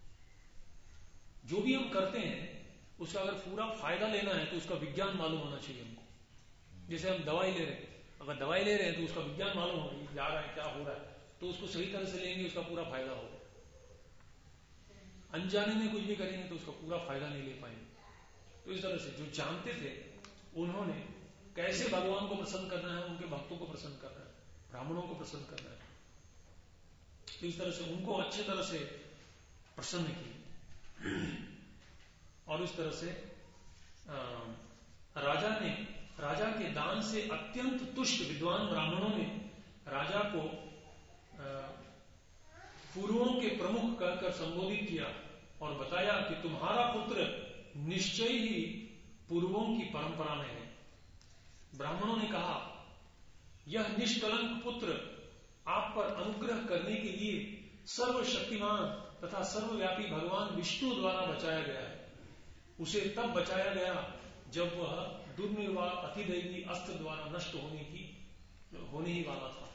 जो भी हम करते हैं उसका अगर पूरा फायदा लेना है तो उसका विज्ञान मालूम होना चाहिए हमको। जैसे हम दवाई ले रहे हैं, अगर दवाई ले रहे हैं तो उसका विज्ञान मालूम होगा, जा रहा है क्या हो रहा है, तो उसको सही तरह से लेंगे, उसका पूरा फायदा होगा। अनजाने में कुछ भी करेंगे तो उसका पूरा फायदा नहीं ले पाएंगे। तो इस तरह से जो जानते थे उन्होंने कैसे भगवान को प्रसन्न करना है, उनके भक्तों को प्रसन्न करना है, ब्राह्मणों को प्रसन्न करना है, तो इस तरह से उनको अच्छी तरह से प्रसन्न किए। और इस तरह से राजा के दान से अत्यंत तुष्ट विद्वान ब्राह्मणों ने राजा को पूर्वों के प्रमुख कहकर संबोधित किया और बताया कि तुम्हारा पुत्र निश्चय ही पूर्वों की परंपरा में है। ब्राह्मणों ने कहा, यह निष्कलंक पुत्र आप पर अनुग्रह करने के लिए सर्वशक्तिमान तथा सर्वव्यापी भगवान विष्णु द्वारा बचाया गया है। उसे तब बचाया गया जब वह दुर्निर्वाह अतिदैवी अस्त्र द्वारा नष्ट होने ही वाला था।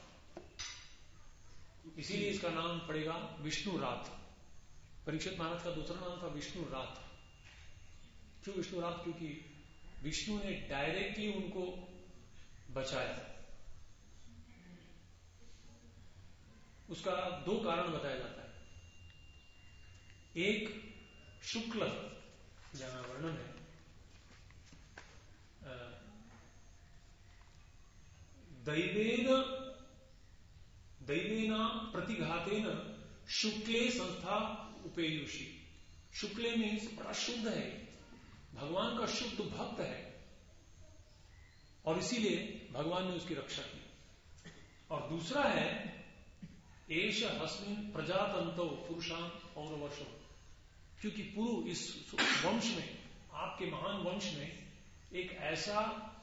इसीलिए इसका नाम पड़ेगा विष्णु रात। परीक्षित महाराज का दूसरा नाम था विष्णु रात। क्यों विष्णु रात? क्योंकि विष्णु ने डायरेक्टली उनको बचाया। उसका दो कारण बताया जाता है। एक शुक्ल, जहां वर्णन है, दैवेन प्रतिघातेन शुक्ले संस्था उपेयुषी। शुक्ले मीन्स बड़ा शुद्ध है, भगवान का शुद्ध भक्त है और इसीलिए भगवान ने उसकी रक्षा की। और दूसरा है एष हस्मिन प्रजातंतो पुरुषां और वर्षो, क्योंकि पुरु इस वंश में, आपके महान वंश में एक ऐसा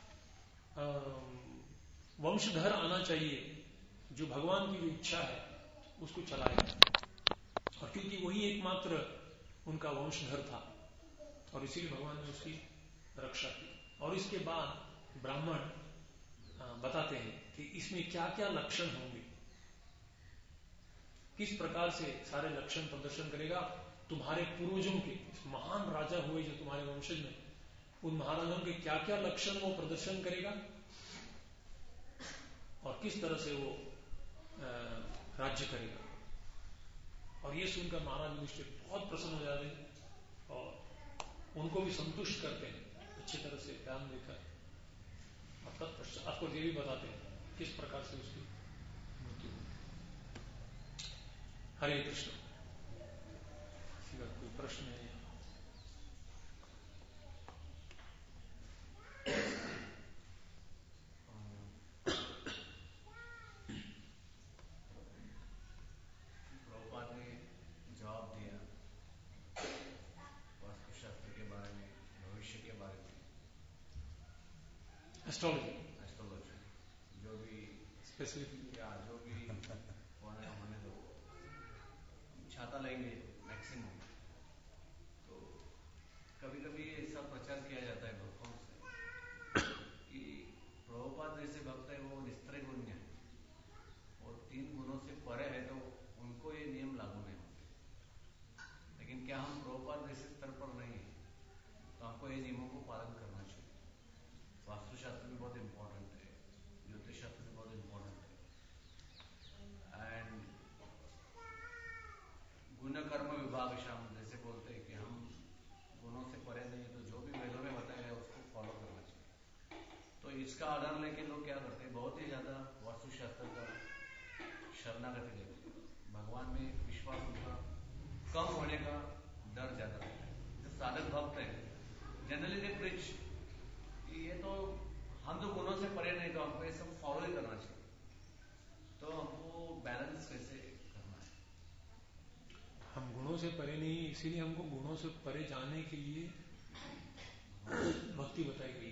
वंशधर आना चाहिए जो भगवान की जो इच्छा है उसको चलाएगा। और क्योंकि वही एकमात्र उनका वंशधर था और इसीलिए भगवान ने उसकी रक्षा की। और इसके बाद ब्राह्मण बताते हैं कि इसमें क्या क्या लक्षण होंगे, किस प्रकार से सारे लक्षण प्रदर्शन करेगा। तुम्हारे पूर्वजों के महान राजा हुए जो तुम्हारे वंशज में, उन महाराजाओं के क्या क्या लक्षण वो प्रदर्शन करेगा और किस तरह से वो राज्य करेगा। और ये सुनकर महाराज युधिष्ठिर बहुत प्रसन्न हो जाते हैं और उनको भी संतुष्ट करते हैं अच्छी तरह से ध्यान देकर। और तत्पश्चात आपको ये भी बताते हैं किस प्रकार से उसकी मृत्यु हुई। हरे कृष्ण। कोई प्रश्न है? प्रभुपाद ने जवाब दिया वास्तुशास्त्र के बारे में, भविष्य के बारे में, एस्ट्रोलॉजी जो भी स्पेसिफिक या जो भी होने दो, छाता लेंगे मैक्सिमम। तो कभी कभी ऐसा प्रचार किया जाता है भक्तों से कि प्रभुपाद जैसे भक्त है वो निस्त्रय गुण्य है और 3 गुणों से परे है तो उनको ये नियम लागू नहीं होते। लेकिन क्या हम प्रभुपाद जैसे स्तर पर नहीं है तो हमको ये नियमों को पालन करना चाहिए। वास्तुशास्त्र भी बहुत इंपॉर्टेंट है, ज्योतिष शास्त्र भी बहुत इंपॉर्टेंट है। एंड गुण कर्म विभाग शाम जैसे बोलते हैं कि हम गुणों से परे नहीं है तो जो भी वेदों में बताया गया उसको फॉलो करना चाहिए। तो इसका आधार लेके लोग क्या करते हैं, बहुत ही ज्यादा वास्तुशास्त्र का शरणागति लेते हैं, भगवान में विश्वास उनका कम होने का डर ज्यादा रहता है। जो साधक भक्त है जनरली दे प्रीच ये तो हम तो गुणों से परे नहीं तो हमको ये सब फॉलो ही करना चाहिए। तो हमको बैलेंस कैसे करना है? हम गुणों से परे नहीं, इसीलिए हमको गुणों से परे जाने के लिए भक्ति बताई गई।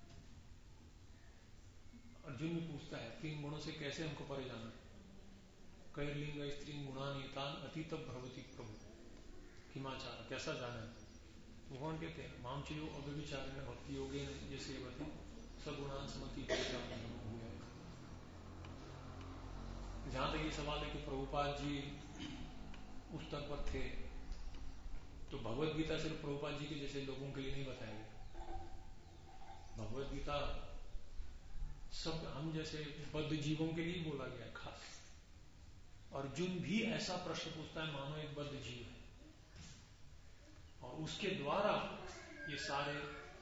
अर्जुन भी पूछता है 3 गुणों से कैसे हमको परे जाना है। कैर्लिंग स्त्री गुणानि तान अतीत भगवती प्रभु हिमाचार, कैसा जाना है। भगवान कहते हैं माम चयो अव्यभिचारेण भक्ति योगेन ये सेवती सगुणान समति। जहां तक ये सवाल है कि प्रभुपाद जी उस स्तर पर थे तो भगवत गीता सिर्फ प्रभुपाद जी के जैसे लोगों के लिए नहीं बताया गया। भगवत गीता सब हम जैसे बद्ध जीवों के लिए बोला गया खास। अर्जुन भी ऐसा प्रश्न पूछता है मानो एक बद्ध जीव है और उसके द्वारा ये सारे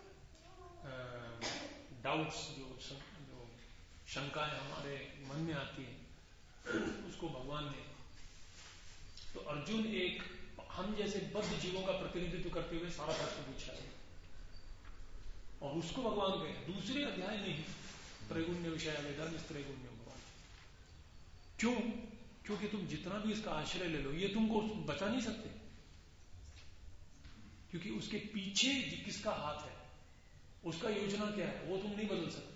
डाउट्स जो शंकाएं हमारे मन में आती है उसको भगवान ने, तो अर्जुन एक हम जैसे बद्ध जीवों का प्रतिनिधित्व करते हुए सारा प्रश्न पूछा है और उसको भगवान कहे दूसरे अध्याय में ही त्रैगुण्य विषय वेदांत त्रैगुण्य भगवान। क्यों? क्योंकि तुम जितना भी इसका आश्रय ले लो ये तुमको बचा नहीं सकते, क्योंकि उसके पीछे किसका हाथ है, उसका योजना क्या है वो तुम नहीं बदल सकते।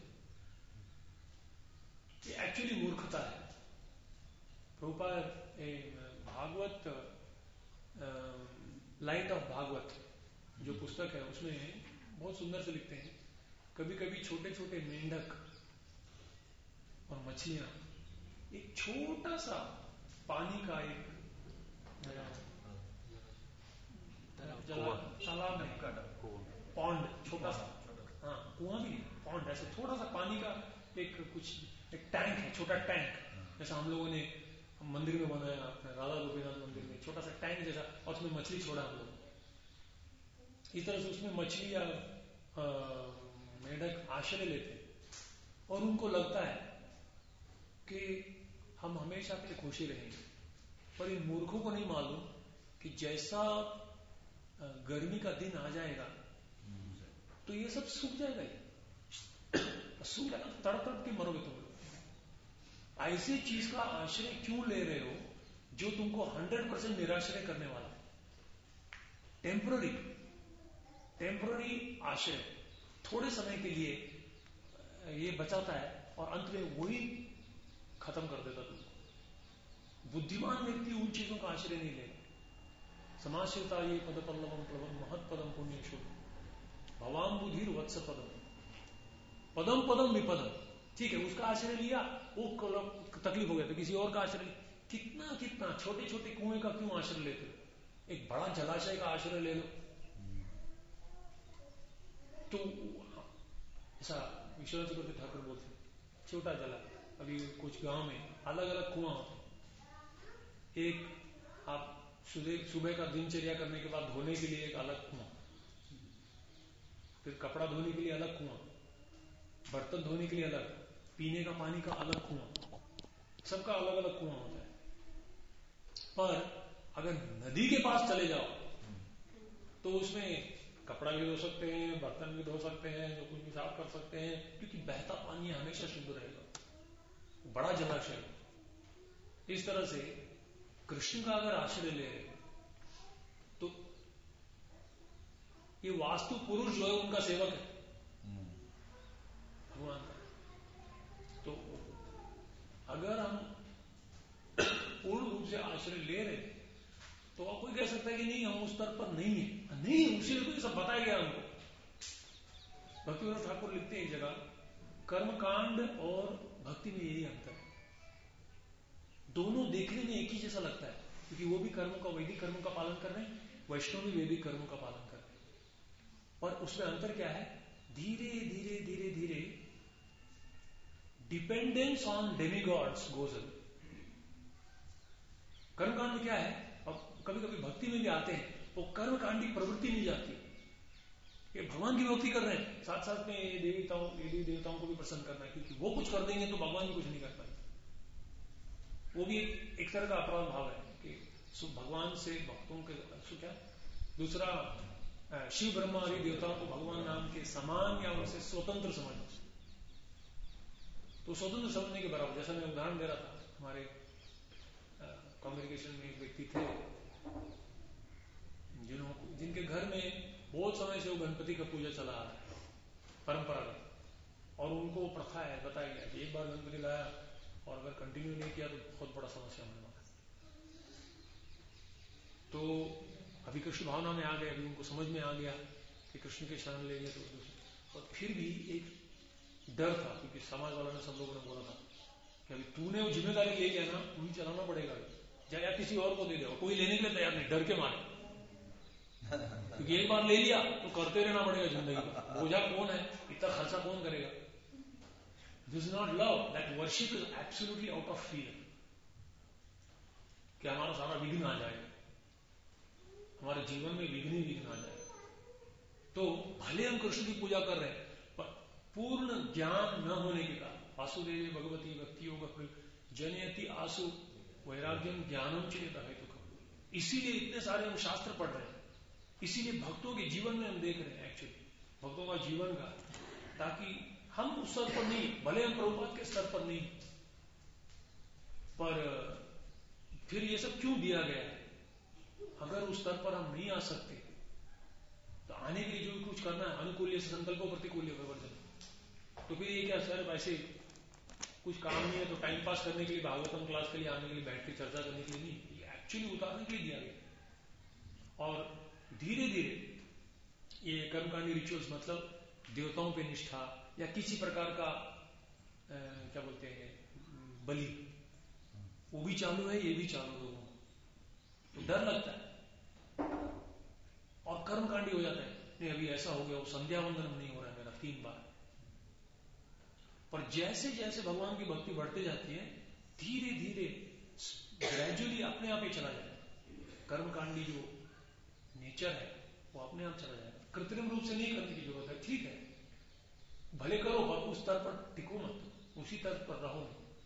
ये एक्चुअली मूर्खता है। प्रभुपाद भागवत लाइट ऑफ भागवत जो पुस्तक है उसमें बहुत सुंदर से लिखते हैं कभी कभी छोटे छोटे मेंढक और मछलियां एक छोटा सा पानी का एक तालाब में पॉन्ड, छोटा सा, हाँ कुआं भी नहीं, पॉन्ड, ऐसे थोड़ा सा पानी का एक कुछ एक टैंक है, छोटा टैंक जैसा हम लोगों ने मंदिर में बनाया अपने राधा गोपीनाथ मंदिर में, छोटा सा टैंक जैसा, और उसमें मछली छोड़ा हम लोग। इस तरह से उसमें मछली या मेढक आश्रय लेते और उनको लगता है कि हम हमेशा के लिए खुशी रहेंगे। पर इन मूर्खों को नहीं मालूम कि जैसा गर्मी का दिन आ जाएगा तो ये सब सूख जाएगा, ये सूख जाएगा, तड़प तड़प के मरोगे तुम लोग। ऐसी चीज का आश्रय क्यों ले रहे हो जो तुमको 100% निराश्रय करने वाला है? टेम्पररी आश्रय थोड़े समय के लिए ये बचाता है और अंत में वही खत्म कर देता तुमको। बुद्धिमान व्यक्ति उन चीजों का आश्रय नहीं लेगा। समाश्रिता ये पद पल्लवम प्लवम महत पदम पुण्यशु भवाम बुधिर वत्स पदम पदम विपदम। ठीक है, उसका आश्रय लिया, वो तकलीफ हो गया तो किसी और का आश्रय लिया। कितना कितना छोटे छोटे कुएं का क्यों आश्रय लेते हो? एक बड़ा जलाशय का आश्रय ले लो। तो ऐसा विश्वनाथ चक्रवर्ती ठाकुर बोलते, छोटा जला, अभी कुछ गांव में अलग अलग कुआं होते। एक आप सुबह का दिनचर्या करने के बाद धोने के लिए एक अलग कुआं, फिर कपड़ा धोने के लिए अलग कुआं, बर्तन धोने के लिए अलग, पीने का पानी का अलग कुआं, सबका अलग अलग कुआं होता है। पर अगर नदी के पास चले जाओ तो उसमें कपड़ा भी धो सकते हैं, बर्तन भी धो सकते हैं, जो कुछ भी साफ कर सकते हैं, क्योंकि बहता पानी हमेशा शुद्ध रहेगा, बड़ा जलाशय। इस तरह से कृष्ण का अगर आश्रय ले रहे तो ये वास्तु पुरुष जो है उनका सेवक है भगवान का। तो अगर हम पूर्ण रूप से आश्रय ले रहे तो कोई कह सकता है कि नहीं हम उस स्तर पर नहीं है, नहीं उसी को सब बताया गया हमको। भक्तिविनोद ठाकुर लिखते हैं एक जगह, कर्मकांड और भक्ति में यही अंतर है। दोनों देखने में एक ही जैसा लगता है, क्योंकि वो भी कर्मों का, वैदिक कर्मों का पालन कर रहे हैं, वैष्णव भी वैदिक कर्मों का पालन कर रहे हैं। पर उसमें अंतर क्या है? धीरे धीरे धीरे धीरे dependence on demigods goes away. कर्मकांड में क्या है, और कभी कभी भक्ति में भी आते हैं, वो कर्मकांडी प्रवृत्ति नहीं जाती, ये भगवान की भक्ति कर रहे हैं, साथ साथ में ये देवी देवताओं को भी प्रसन्न करना है, क्योंकि वो कुछ कर देंगे तो भगवान भी कुछ नहीं कर पाएंगे। वो भी एक तरह का अपराध भाव है कि भगवान से भक्तों के क्या, दूसरा शिव ब्रह्मा आदि देवताओं को भगवान नाम के समान या उनसे स्वतंत्र समझना। तो स्वतंत्र समझने के बराबर, जैसा मैं उदाहरण दे रहा था, हमारे कम्युनिकेशन में एक व्यक्ति थे जिनके घर में बहुत समय से वो गणपति का पूजा चला आ रहा है परंपरागत, और उनको प्रथा है, बताया गया कि एक बार गणपति लाया और अगर कंटिन्यू नहीं किया तो बहुत बड़ा समस्या होने वाला है। तो अभी कृष्ण भावना में आ गए, अभी उनको समझ में आ गया कि कृष्ण के शरण लेंगे तो, और फिर भी एक डर था, क्योंकि समाज वालों ने, सब लोगों ने बोला था कि अभी तूने वो जिम्मेदारी ले लिया ना, तू ही चलाना पड़ेगा, या किसी और को दे दे। कोई लेने के लिए तैयार नहीं, डर के मारे, क्योंकि एक बार ले लिया तो करते रहना पड़ेगा जिंदगी में, बोझा कौन है, इतना खर्चा कौन करेगा। This is not love, that worship is absolutely out of fear कि हमारा सारा विघ्न आ जाएगा, हमारे जीवन में विघ्न ही विघ्न आ जाएगा। तो भले हम कृष्ण की पूजा कर रहे हैं, पर पूर्ण ज्ञान न होने के कारण, वासुदेव भगवती भक्ति योग जनयति आसु वैराग्यम ज्ञानम चेत है, इसीलिए इतने सारे हम शास्त्र पढ़ रहे हैं, इसीलिए भक्तों के जीवन में हम देख रहे हैं एक्चुअली भक्तों का जीवन का, ताकि हम उस स्तर पर नहीं, भले हम प्रभुपाद के स्तर पर नहीं, पर फिर ये सब क्यों दिया गया है? अगर उस स्तर पर हम नहीं आ सकते तो आने के लिए जो कुछ करना है, अनुकूल्य से संकल्प प्रतिकूल्य प्रवर्तन, तो फिर ये क्या सर वैसे कुछ काम नहीं है तो टाइम पास करने के लिए, भागवतम क्लास के लिए आने के लिए, बैठ के चर्चा करने के लिए नहीं, ये एक्चुअली उतारने के लिए दिया गया। और धीरे धीरे ये कर्मकांडी रिचुअल्स, मतलब देवताओं पे निष्ठा या किसी प्रकार का क्या बोलते हैं बलि, वो भी चालू है, ये भी चालू लोगों को, तो डर लगता है और कर्मकांडी हो जाता है। नहीं अभी ऐसा हो गया, वो संध्या वंदन नहीं हो रहा है मेरा 3 बार। पर जैसे जैसे भगवान की भक्ति बढ़ती जाती है, धीरे धीरे ग्रेजुअली अपने आप ही चला जाएगा, कर्मकांडी जो नेचर है वो अपने आप चला जाएगा। कृत्रिम रूप से नहीं करने की जरूरत है, ठीक है भले करो, पर उस स्तर पर टिको मत, उसी स्तर पर रहो,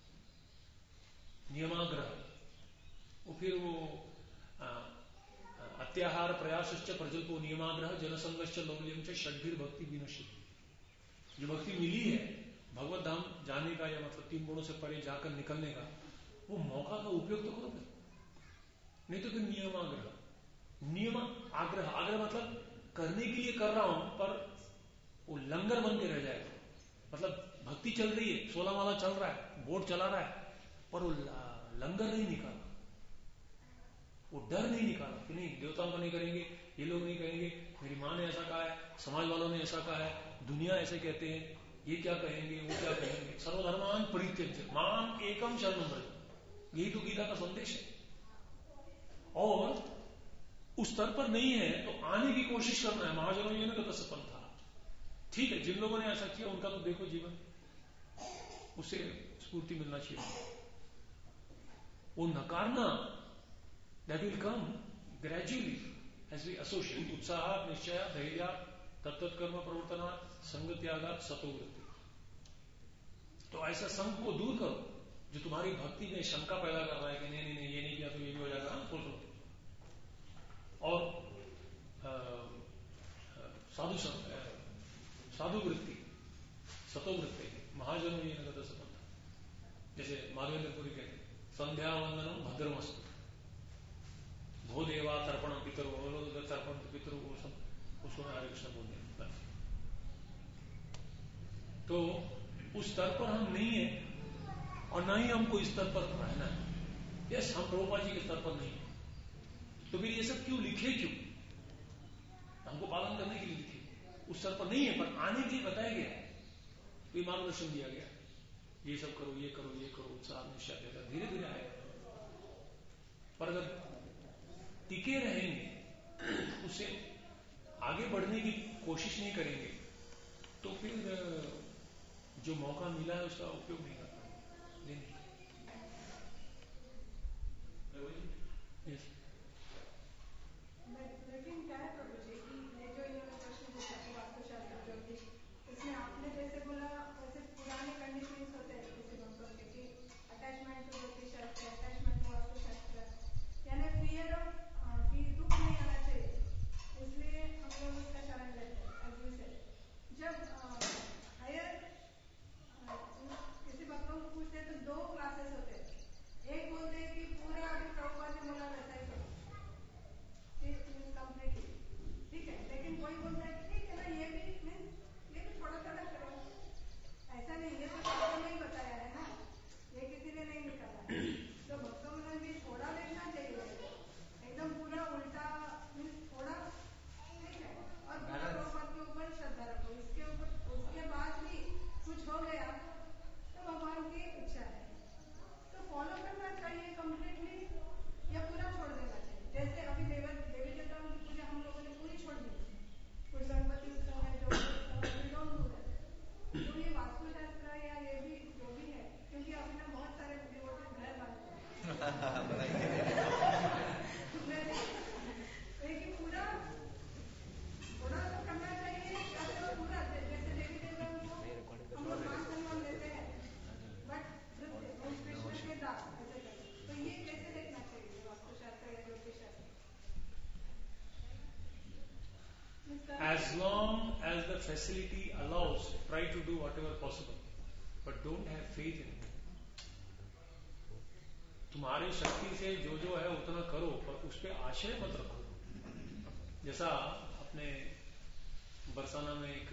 नियमाग्रह। वो फिर वो अत्याहार प्रयासश्च प्रजल्पो नियमाग्रह जनसंगश्च लौल्यम च षड्भिर भक्ति विनश्यति। जो भक्ति मिली है भगवत धाम जाने का, या मतलब 3 गुणों से परे जाकर निकलने का, वो मौका का उपयोग तो करो फिर, नहीं तो फिर नियम आग्रह, आग्रह मतलब करने के लिए कर रहा हूं पर वो लंगर बन के रह जाएगा। मतलब भक्ति चल रही है, 16 माला चल रहा है, बोर्ड चला रहा है, पर वो लंगर नहीं निकाला, वो डर नहीं निकाला कि नहीं देवताओं का नहीं करेंगे, ये लोग नहीं करेंगे, मेरी माँ ने ऐसा कहा है, समाज वालों ने ऐसा कहा है, दुनिया ऐसे कहते हैं, ये क्या कहेंगे, वो क्या कहेंगे। सर्वधर्मान परित्यज्य माम एकम शरणं व्रज, यही तो गीता का संदेश है। और उस स्तर पर नहीं है तो आने की कोशिश करना है। महाजनों ये ना गत पंथा, ठीक है, जिन लोगों ने ऐसा किया उनका तो देखो जीवन, उससे स्फूर्ति मिलना चाहिए। वो नकारना, that will come gradually as we associate. उत्साह, निश्चय, धैर्य, तत्त कर्म प्रवर्तना, संग त्यागा, सतोवृत्ति। तो ऐसा संग को दूर करो जो तुम्हारी भक्ति में शंका पैदा कर रहा है कि नहीं नहीं ये नहीं किया तो ये भी हो जाएगा, खोल लो। और साधु वृत्ति, सतोवृत्ति, महाजनों ये नगत संबंध, जैसे माधवेंद्रपुरी कहते संध्या वंदनम भद्रमस्तु, भो देवा तर्पण पितरो, तर्पण पितरो, वो सब उसको हरे कृष्ण बोलते हैं। तो उस स्तर पर हम नहीं है और ना ही हमको इस स्तर पर रहना है। यस, हम प्रभुपाद जी के स्तर पर नहीं है, तो फिर ये सब क्यों लिखे, क्यों हमको पालन करने के लिए लिखे, उस स्तर पर नहीं है, पर आने के लिए बताया गया है, तो मार्गदर्शन दिया गया, ये सब करो, ये करो, ये करो, उत्साह निश्चय देगा, धीरे धीरे आएगा। पर अगर टिके रहेंगे, उसे आगे बढ़ने की कोशिश नहीं करेंगे, तो फिर जो मौका मिला है उसका उपयोग नहीं कर पाएंगे। yes. लेकिन क्या है प्रभु जी कि ये जो इन्होंने प्रश्न पूछा वास्तुशास्त्र ज्योतिष, इसमें आपने जैसे बोला वैसे पुराने कंडीशंस होते हैं किसी भक्तों के कि अटैचमेंट टू ज्योतिष शास्त्र, अटैचमेंट टू वास्तुशास्त्र, यानी फियर ऑफ कि दुख नहीं आना चाहिए, इसलिए हम लोग उसका शरण लेते हैं। एज यू सेड, जब हायर किसी भक्तों को पूछते हैं तो 2 क्लासेस होते हैं। एक बोलते हैं कि पूरा अभी प्रभुपाद ने बोला वैसा ही करो, कंप्लीटली ठीक है, लेकिन कोई बोलता है ठीक है ना, ये भी थोड़ा थोड़ा करो, ऐसा नहीं, ये तो शास्त्र में ही बताया है ना, ये किसी ने नहीं निकाला है। तो भक्तों में भी थोड़ा देखना चाहिए, एकदम पूरा उल्टा थोड़ा, ठीक है, और पूरा प्रभुपाद के ऊपर श्रद्धा रखो, इसके ऊपर उसके बाद भी कुछ हो गया तो भगवान की इच्छा है, तो फॉलो करना चाहिए कंप्लीटली या पूरा छोड़ देना चाहिए। जैसे अभी देवी देवताओं की पूजा हम लोगों ने पूरी छोड़ दी, कुछ गणपति उत्सव है जो तो ये वास्तुशास्त्र या ये भी जो भी है, क्योंकि अभी ना बहुत सारे डिवोटी घर बनाते लेकिन पूरा थोड़ा तो करना चाहिए, शास्त्र पूरा, जैसे देवी देवताओं को हम लोग मान सम्मान देते हैं, बट कृष्ण के दास ऐसे करते, तो ये कैसे देखना चाहिए वास्तुशास्त्र या ज्योतिष शास्त्र? As long as the facility allows, try to do whatever possible, but don't have faith in it. तुम्हारी शक्ति से जो है उतना करो, पर उस पर आशय मत रखो। जैसा अपने बरसाना में एक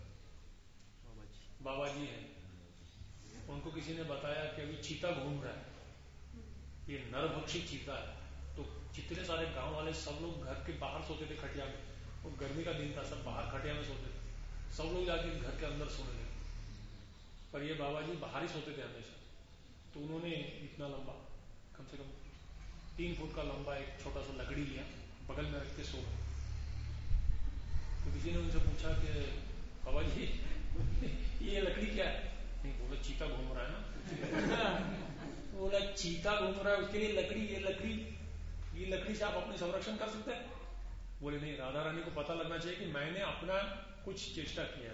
बाबा जी हैं, उनको किसी ने बताया कि अभी चीता घूम रहा है, ये नरभक्षी चीता है, तो जितने सारे गांव वाले सब लोग घर के बाहर सोते थे खटिया में, और गर्मी का दिन था, सब बाहर खटिया में सोते थे, सब लोग जाके घर के अंदर सोने लगे, पर ये बाबा जी बाहर ही सोते थे हमेशा। तो उन्होंने इतना लंबा, कम से कम 3 फुट का लंबा एक छोटा सा लकड़ी लिया, बगल में रख के सो गए। तो किसी ने उनसे पूछा कि बाबा जी ये लकड़ी क्या है? नहीं, बोला चीता घूम रहा है ना। बोला चीता घूम रहा है, उसके लिए लकड़ी, ये लकड़ी से आप अपने संरक्षण कर सकते हैं? बोले नहीं, राधा रानी को पता लगना चाहिए कि मैंने अपना कुछ चेष्टा किया है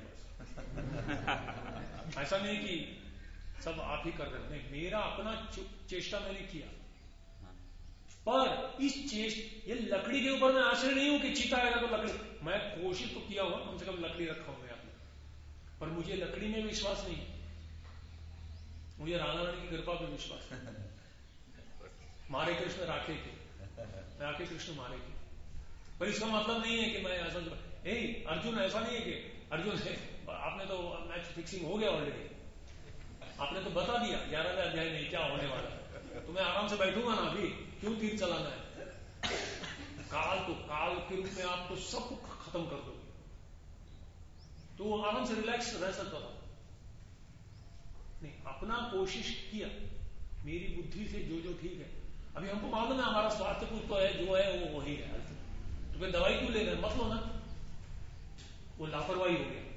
बस। ऐसा नहीं कि सब आप ही कर रहे हो, नहीं, मेरा अपना चेष्टा मैंने किया, पर इस चेष्ट, ये लकड़ी के ऊपर मैं आश्रय नहीं हूं कि चीता आएगा तो लकड़ी, मैं कोशिश तो किया हुआ कम से कम लकड़ी रखा हूं मैं आपने, पर मुझे लकड़ी में विश्वास नहीं, मुझे राधा रानी की कृपा पे विश्वास है। मारे कृष्ण राखे के, राखे कृष्ण मारे के, पर इसका मतलब नहीं है कि मैं ऐसा, अर्जुन ऐसा नहीं है कि अर्जुन है, आपने तो मैच फिक्सिंग हो गया ऑलरेडी, आपने तो बता दिया 11वें अध्याय में क्या होने वाला है, तो मैं आराम से बैठूंगा ना, अभी क्यों तीर चलाना है, काल के रूप में आप तो सब खत्म कर दोगे, तो वो आराम से रिलैक्स रह सकता था। नहीं, अपना कोशिश किया, मेरी बुद्धि से जो ठीक है, अभी हमको मालूम है हमारा स्वास्थ्य कुछ तो है, जो है वो वही है, तो फिर दवाई क्यों ले रहे हैं, मत लो ना, वो लापरवाही हो गया।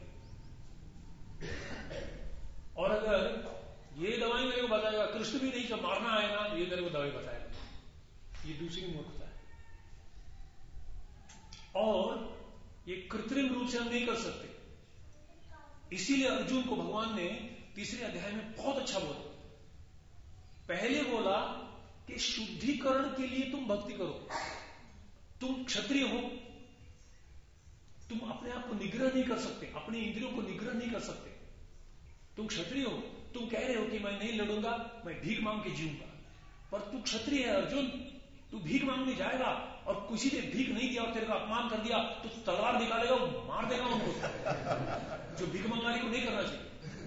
और अगर ये दवाई मेरे को बताएगा, कृष्ण भी नहीं, जब मारना आएगा ये मेरे को दवाई बताएगा, ये दूसरी मूर्खता है। और ये कृत्रिम रूप से हम नहीं कर सकते, इसीलिए अर्जुन को भगवान ने तीसरे अध्याय में बहुत अच्छा बोला। पहले बोला कि शुद्धिकरण के लिए तुम भक्ति करो, तुम क्षत्रिय हो, तुम अपने आप को निग्रह नहीं कर सकते, अपने इंद्रियों को निग्रह नहीं कर सकते, तुम क्षत्रिय हो, तुम कह रहे हो कि मैं नहीं लड़ूंगा, मैं भीख मांग के जीऊंगा, पर तू क्षत्रिय है अर्जुन, तू भीख मांगने जाएगा और किसी ने भीख नहीं दिया और तेरे का अपमान कर दिया तो तलवार निकालेगा, मार देगा उनको, जो भीख मंगाने को नहीं करना चाहिए,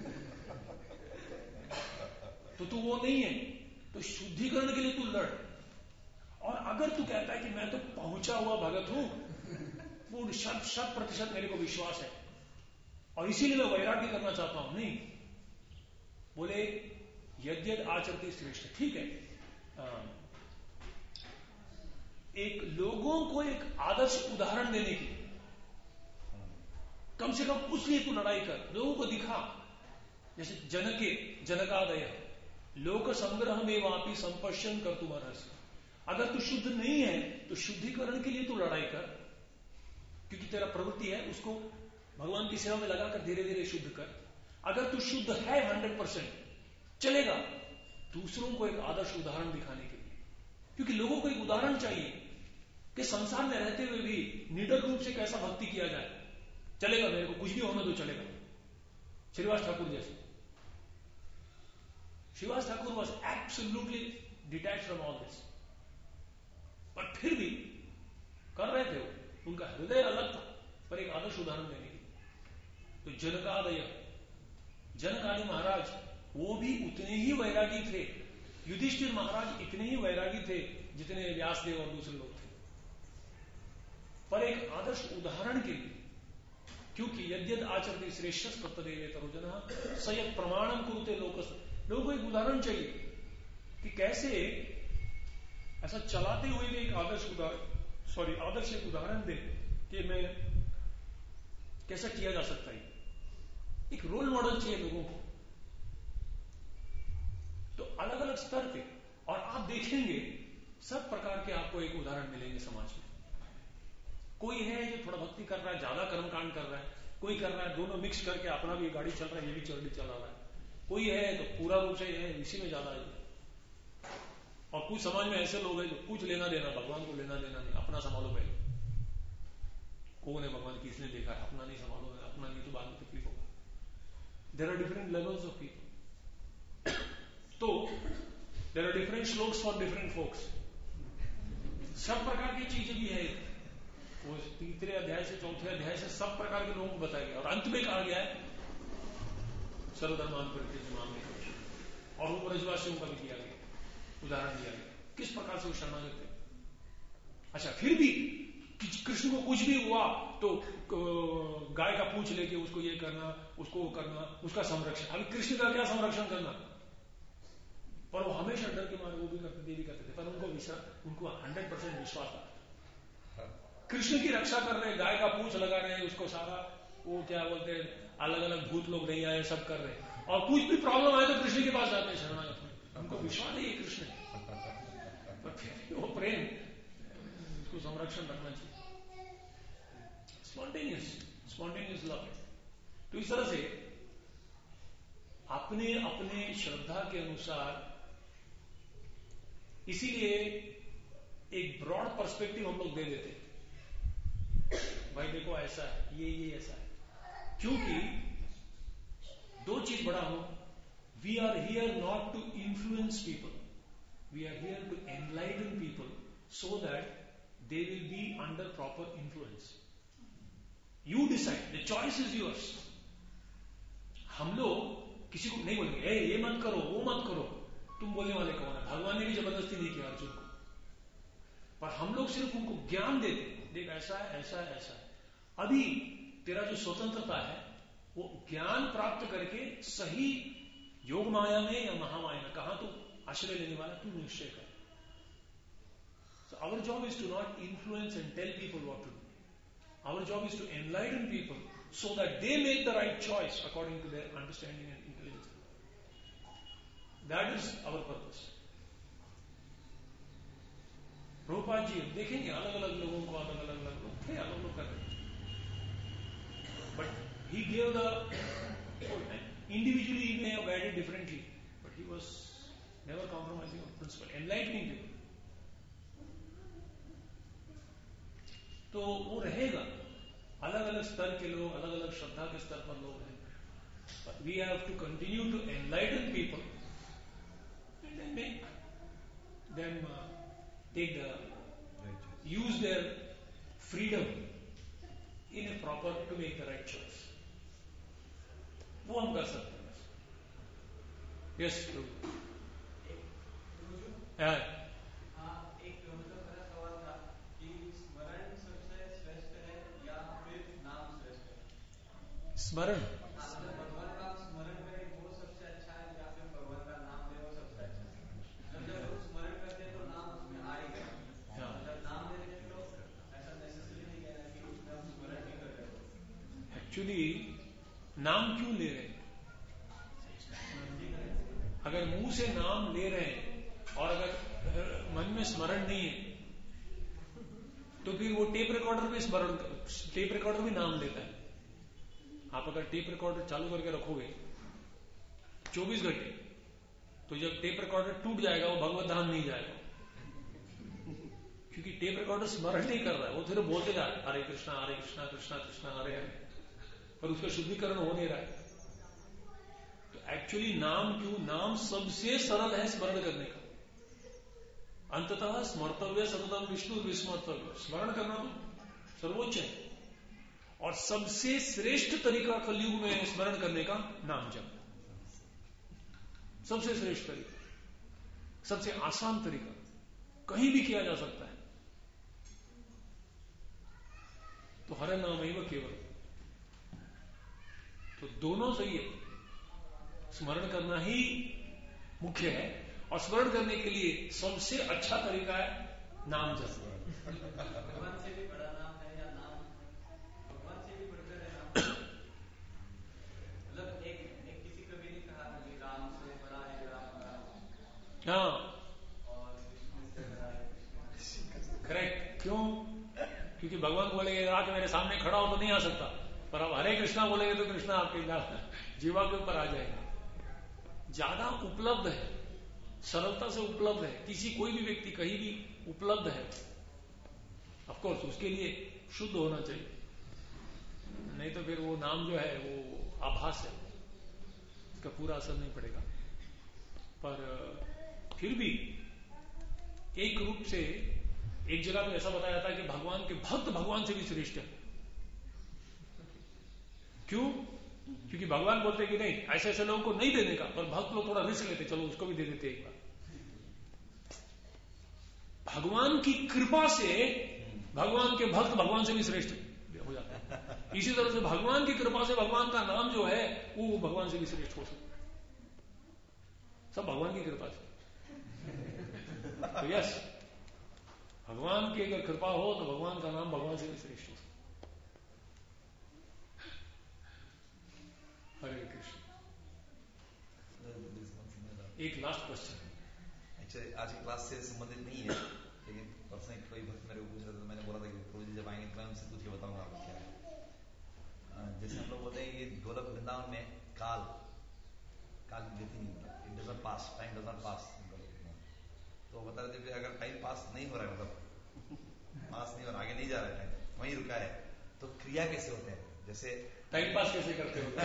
तो तू वो नहीं है, तो शुद्धिकरण के लिए तू लड़। और अगर तू कहता है कि मैं तो पहुंचा हुआ भगत हूं, पूर्ण 100% मेरे को विश्वास है और इसीलिए मैं वैराग्य करना चाहता हूं, नहीं, बोले यद्यद आचरती श्रेष्ठ, ठीक है, एक लोगों को एक आदर्श उदाहरण देने की, कम से कम उसलिए तू लड़ाई कर, लोगों को दिखा, जैसे जनकादय लोक संग्रह में वापी संपर्शन कर तुम रहस्य, अगर तू शुद्ध नहीं है तो शुद्धिकरण के लिए तू लड़ाई कर, क्योंकि तेरा प्रवृत्ति है उसको भगवान की सेवा में लगाकर धीरे धीरे शुद्ध कर। अगर तू शुद्ध है 100% चलेगा, दूसरों को एक आदर्श उदाहरण दिखाने के लिए, क्योंकि लोगों को एक उदाहरण चाहिए कि संसार में रहते हुए भी निडर रूप से कैसा भक्ति किया जाए, चलेगा, मेरे को कुछ भी होना तो चलेगा। श्रीवास ठाकुर जैसे, Srivas Thakur was absolutely detached from all this, पर फिर भी कर रहे थे, उनका हृदय अलग था, पर एक आदर्श उदाहरण देने के लिए। तो जनक आदि महाराज वो भी उतने ही वैरागी थे, युधिष्ठिर महाराज इतने ही वैरागी थे जितने व्यासदेव और दूसरे लोग थे, पर एक आदर्श उदाहरण के लिए, क्योंकि यद्यद आचरते श्रेष्ठ तत्तदेवे तरुजन सयत प्रमाणम कुरुते लोगों को एक उदाहरण चाहिए कि कैसे ऐसा चलाते हुए भी एक आदर्श एक उदाहरण दे कि मैं कैसा किया जा सकता है, एक रोल मॉडल चाहिए लोगों को। तो अलग अलग स्तर पे, और आप देखेंगे सब प्रकार के आपको एक उदाहरण मिलेंगे समाज में। कोई है जो थोड़ा भक्ति कर रहा है, ज्यादा कर्मकांड कर रहा है, कोई कर रहा है दोनों मिक्स करके, अपना भी गाड़ी चल रहा है, ये भी चला रहा है, कोई है तो पूरा रूप से है इसी में ज्यादा है, और कुछ समाज में ऐसे लोग हैं जो कुछ लेना देना, भगवान को लेना देना नहीं, अपना संभालो पहले, कौन है भगवान किसने देखा है, अपना नहीं संभालो, अपना नहीं तो बाद में तकलीफ होगा। There are different levels of people, तो there are different shlokas for different folks, सब प्रकार की चीजें भी है, वो तीसरे अध्याय से चौथे अध्याय से सब प्रकार के लोगों को बताया गया, और अंत में कहा गया है सर्वधर्मान परित्यज्य, और वो ब्रजवासियों का भी दिया गया, उदाहरण दिया गया किस प्रकार से वो शरणागत थे। अच्छा, फिर भी कृष्ण को कुछ भी हुआ तो गाय का पूंछ लेके उसको ये करना, उसको वो करना, उसका संरक्षण, अभी कृष्ण का क्या संरक्षण करना, पर वो हमेशा डर के मारे वो भी करते थे, पर उनको 100% विश्वास था, कृष्ण की रक्षा कर रहे, गाय का पूंछ लगा रहे हैं, उसको सारा वो क्या बोलते हैं, अलग अलग भूत लोग नहीं आए, सब कर रहे हैं, और कुछ भी प्रॉब्लम आए तो कृष्ण के पास जाते हैं शरणागत में, उनको विश्वास नहीं है कृष्ण, पर फिर वो प्रेम, उसको संरक्षण रखना चाहिए, स्पॉन्टेनियस लव। तो इस तरह से अपने अपने श्रद्धा के अनुसार, इसीलिए एक ब्रॉड पर्सपेक्टिव हम लोग दे देते, भाई देखो ऐसा है, ये ऐसा है। क्योंकि दो चीज बड़ा हो, we are here not to influence people, we are here to enlighten people so that they will be under proper influence. You decide, the choice is yours. हम लोग किसी को नहीं बोलेंगे ए ये मत करो वो मत करो, तुम बोलने वाले कौन है? भगवान ने भी जबरदस्ती नहीं किया अर्जुन को, पर हम लोग सिर्फ उनको ज्ञान देते, देख ऐसा है ऐसा है ऐसा है। अभी तेरा जो स्वतंत्रता है वो ज्ञान प्राप्त करके सही योग माया में या महामाया में कहां तू आश्रय लेने वाला, तू निश्चय कर। So our job is to not influence and tell people what to do. Our job is to enlighten people so that they make the right choice according to their understanding and intelligence. That is our purpose. Prabhupada ji देखेंगे अलग अलग लोगों को, अलग अलग लोग थे, अलग लोग कर रहे, but he gave the individually he may have guided differently, but he was never compromising on principle, enlightening people. तो वो रहेगा, अलग अलग स्तर के लोग, अलग अलग श्रद्धा के स्तर पर लोग हैं, but we have to continue to enlighten people and then make them take the use their freedom in a proper to make the right choice. वो हम कर सकते हैं। यस एक मतलब मेरा सवाल था कि स्मरण सबसे श्रेष्ठ है या फिर नाम श्रेष्ठ है? स्मरण, भगवान का स्मरण करें वो सबसे अच्छा है या फिर भगवान का नाम ले वो सबसे अच्छा है? जब लोग स्मरण करते हैं तो नाम उसमें आ ही गया, जब नाम लेते हैं तो ऐसा नेसेसरी नहीं कहना कि उसमें हम स्मरण भी कर रहे हो। एक्चुअली नाम क्यों ले रहे हैं? अगर मुंह से नाम ले रहे हैं और अगर मन में स्मरण नहीं है तो फिर वो टेप रिकॉर्डर भी टेप रिकॉर्डर भी नाम लेता है। आप अगर टेप रिकॉर्डर चालू करके रखोगे 24 घंटे, तो जब टेप रिकॉर्डर टूट जाएगा वो भगवत धाम नहीं जाएगा, क्योंकि टेप रिकॉर्डर स्मरण नहीं कर रहा है, वो सिर्फ बोलते जा रहा है हरे कृष्णा कृष्णा कृष्णा हरे हरे, पर उसका शुद्धिकरण हो नहीं रहा है। एक्चुअली नाम क्यों? नाम सबसे सरल है स्मरण करने का। अंततः स्मर्तव्य सततम विष्णु विस्मर्तव्य, स्मरण करना तो सर्वोच्च है, और सबसे श्रेष्ठ तरीका कलयुग में स्मरण करने का नाम जप, सबसे श्रेष्ठ तरीका, सबसे आसान तरीका, कहीं भी किया जा सकता है। तो हरे नाम ही वह केवल, तो दोनों सही है, स्मरण करना ही मुख्य है, और स्मरण करने के लिए सबसे अच्छा तरीका है नाम जप। भगवान से भी बड़ा नाम है या नाम भगवान से भी बढ़कर है नाम? मतलब एक किसी कवि ने कहा था कि राम से बड़ा है राम का, हाँ और कृष्ण से बड़ा है कृष्ण। करेक्ट। क्यों? क्योंकि भगवान बोलेंगे आके मेरे सामने खड़ा हो तो नहीं आ सकता, पर अब हरे कृष्णा बोलेंगे तो कृष्णा आपके जीवा के ऊपर आ जाएगा। ज्यादा उपलब्ध है, सरलता से उपलब्ध है, किसी कोई भी व्यक्ति कहीं भी उपलब्ध है। ऑफ कोर्स उसके लिए शुद्ध होना चाहिए, नहीं तो फिर वो नाम जो है वो आभास है, इसका पूरा असर नहीं पड़ेगा। पर फिर भी एक रूप से एक जगह पे ऐसा बताया था कि भगवान के भक्त भगवान से भी श्रेष्ठ है। क्यों? क्योंकि भगवान बोलते कि नहीं, ऐसे ऐसे लोगों को नहीं देने का, पर भक्त लोग थोड़ा रिस्क लेते, चलो उसको भी दे देते एक बार। भगवान की कृपा से भगवान के भक्त भगवान से भी श्रेष्ठ हो जाते हैं। इसी तरह से भगवान की कृपा से भगवान का नाम जो है वो भगवान से भी श्रेष्ठ हो सकता है, सब भगवान की कृपा से। तो यस, भगवान की अगर कृपा हो तो भगवान का नाम भगवान से भी श्रेष्ठ हो सकता है। हरे कृष्ण। एक लास्ट क्वेश्चन, एक्चुअली आज की क्लास से संबंधित नहीं है, लेकिन पर्सनली कोई भक्त मेरे को पूछ रहा था, तो मैंने बोला था कि प्रभु जी जब आएंगे तो मैं उनसे पूछ के बताऊंगा आपको क्या है। जैसे हम लोग बोलते हैं कि गोलक वृंदावन में काल की गति नहीं होता, it does not pass, time does not pass. तो बता रहे थे अगर टाइम पास नहीं हो रहा है, मतलब पास नहीं और आगे नहीं जा रहा है, टाइम वहीं रुका है, तो क्रिया कैसे होते हैं? जैसे टाइम पास कैसे करते हो?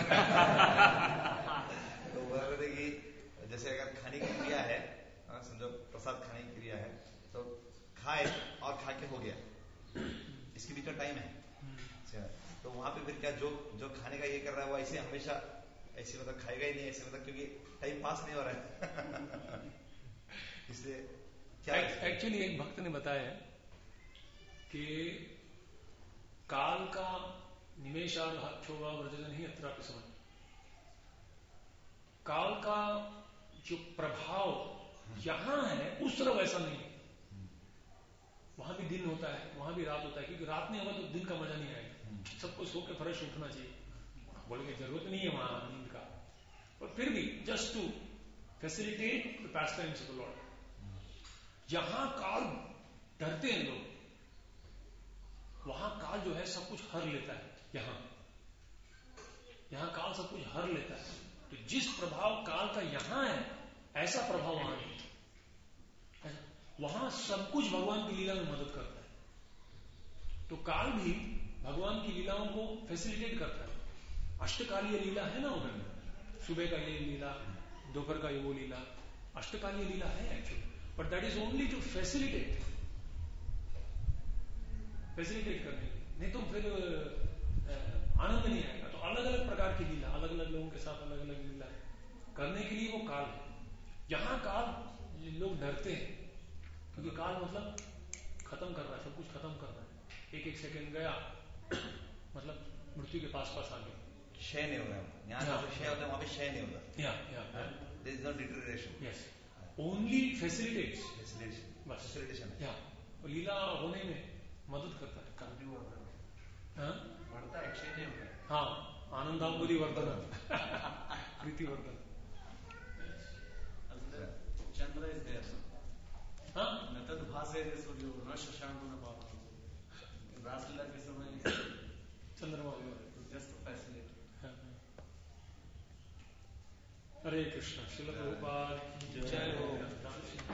तो बोल रहे थे कि जैसे अगर खाने की क्रिया है, समझो प्रसाद खाने की क्रिया है, तो खाए और खा के हो गया, इसके बीच का टाइम है। तो वहां पे फिर क्या जो खाने का ये कर रहा है वो ऐसे हमेशा ऐसे मतलब खाएगा ही नहीं, ऐसे मतलब क्योंकि टाइम पास नहीं हो रहा है। इसलिए क्या एक्चुअली एक भक्त ने बताया है कि काल का निमेषार्हक्षोवा व्रजन ही अत्रापि समझ, काल का जो प्रभाव यहां है उस तरह वैसा नहीं है। वहां भी दिन होता है, वहां भी रात होता है, क्योंकि रात नहीं होगा तो दिन का मजा नहीं आएगा। सबको सो के फ्रेश उठना चाहिए, बोले कि जरूरत नहीं है वहां नींद का, और फिर भी just to facilitate the pastimes of the Lord. जहां काल डरते हैं लोग, वहां काल जो है सब कुछ हर लेता है। यहां काल सब कुछ हर लेता है। तो जिस प्रभाव काल का यहां है, ऐसा प्रभाव वहां नहीं। वहां सब कुछ भगवान की लीला में मदद करता है। तो काल भी भगवान की लीलाओं को फैसिलिटेट करता है। अष्टकालीय लीला है ना उधर, सुबह का ये लीला, दोपहर का ये वो लीला, अष्टकालीय लीला है actually, but that is only to facilitate करने के, नहीं तो फिर आनंद नहीं आएगा। तो अलग अलग प्रकार की लीला, अलग अलग लोगों के साथ अलग अलग लीला करने के लिए वो काल है। जहां काल लोग डरते हैं, क्योंकि काल मतलब खत्म कर रहा है, सब कुछ खत्म कर रहा है। एक एक सेकंड गया मतलब मृत्यु के पास आ गया, क्षय नहीं हो रहा है। यहाँ क्षय होता है, वहां पे क्षय नहीं होता। There is no deterioration. Yes. Only facilitates. Facilitation. बस Facilitation. लीला होने में मदद करता है। बढ़ता है, क्षय नहीं होता है। हाँ, आनंदांबुधि वर्धन, प्रीति वर्धन। चंद्र इज देयर, हाँ, न तद भासेते सूर्यो न शशांको न पावको। रासलीला के समय चंद्रमा जस्ट फैसिलिटी। हरे कृष्ण। श्रील प्रभुपाद जय हो।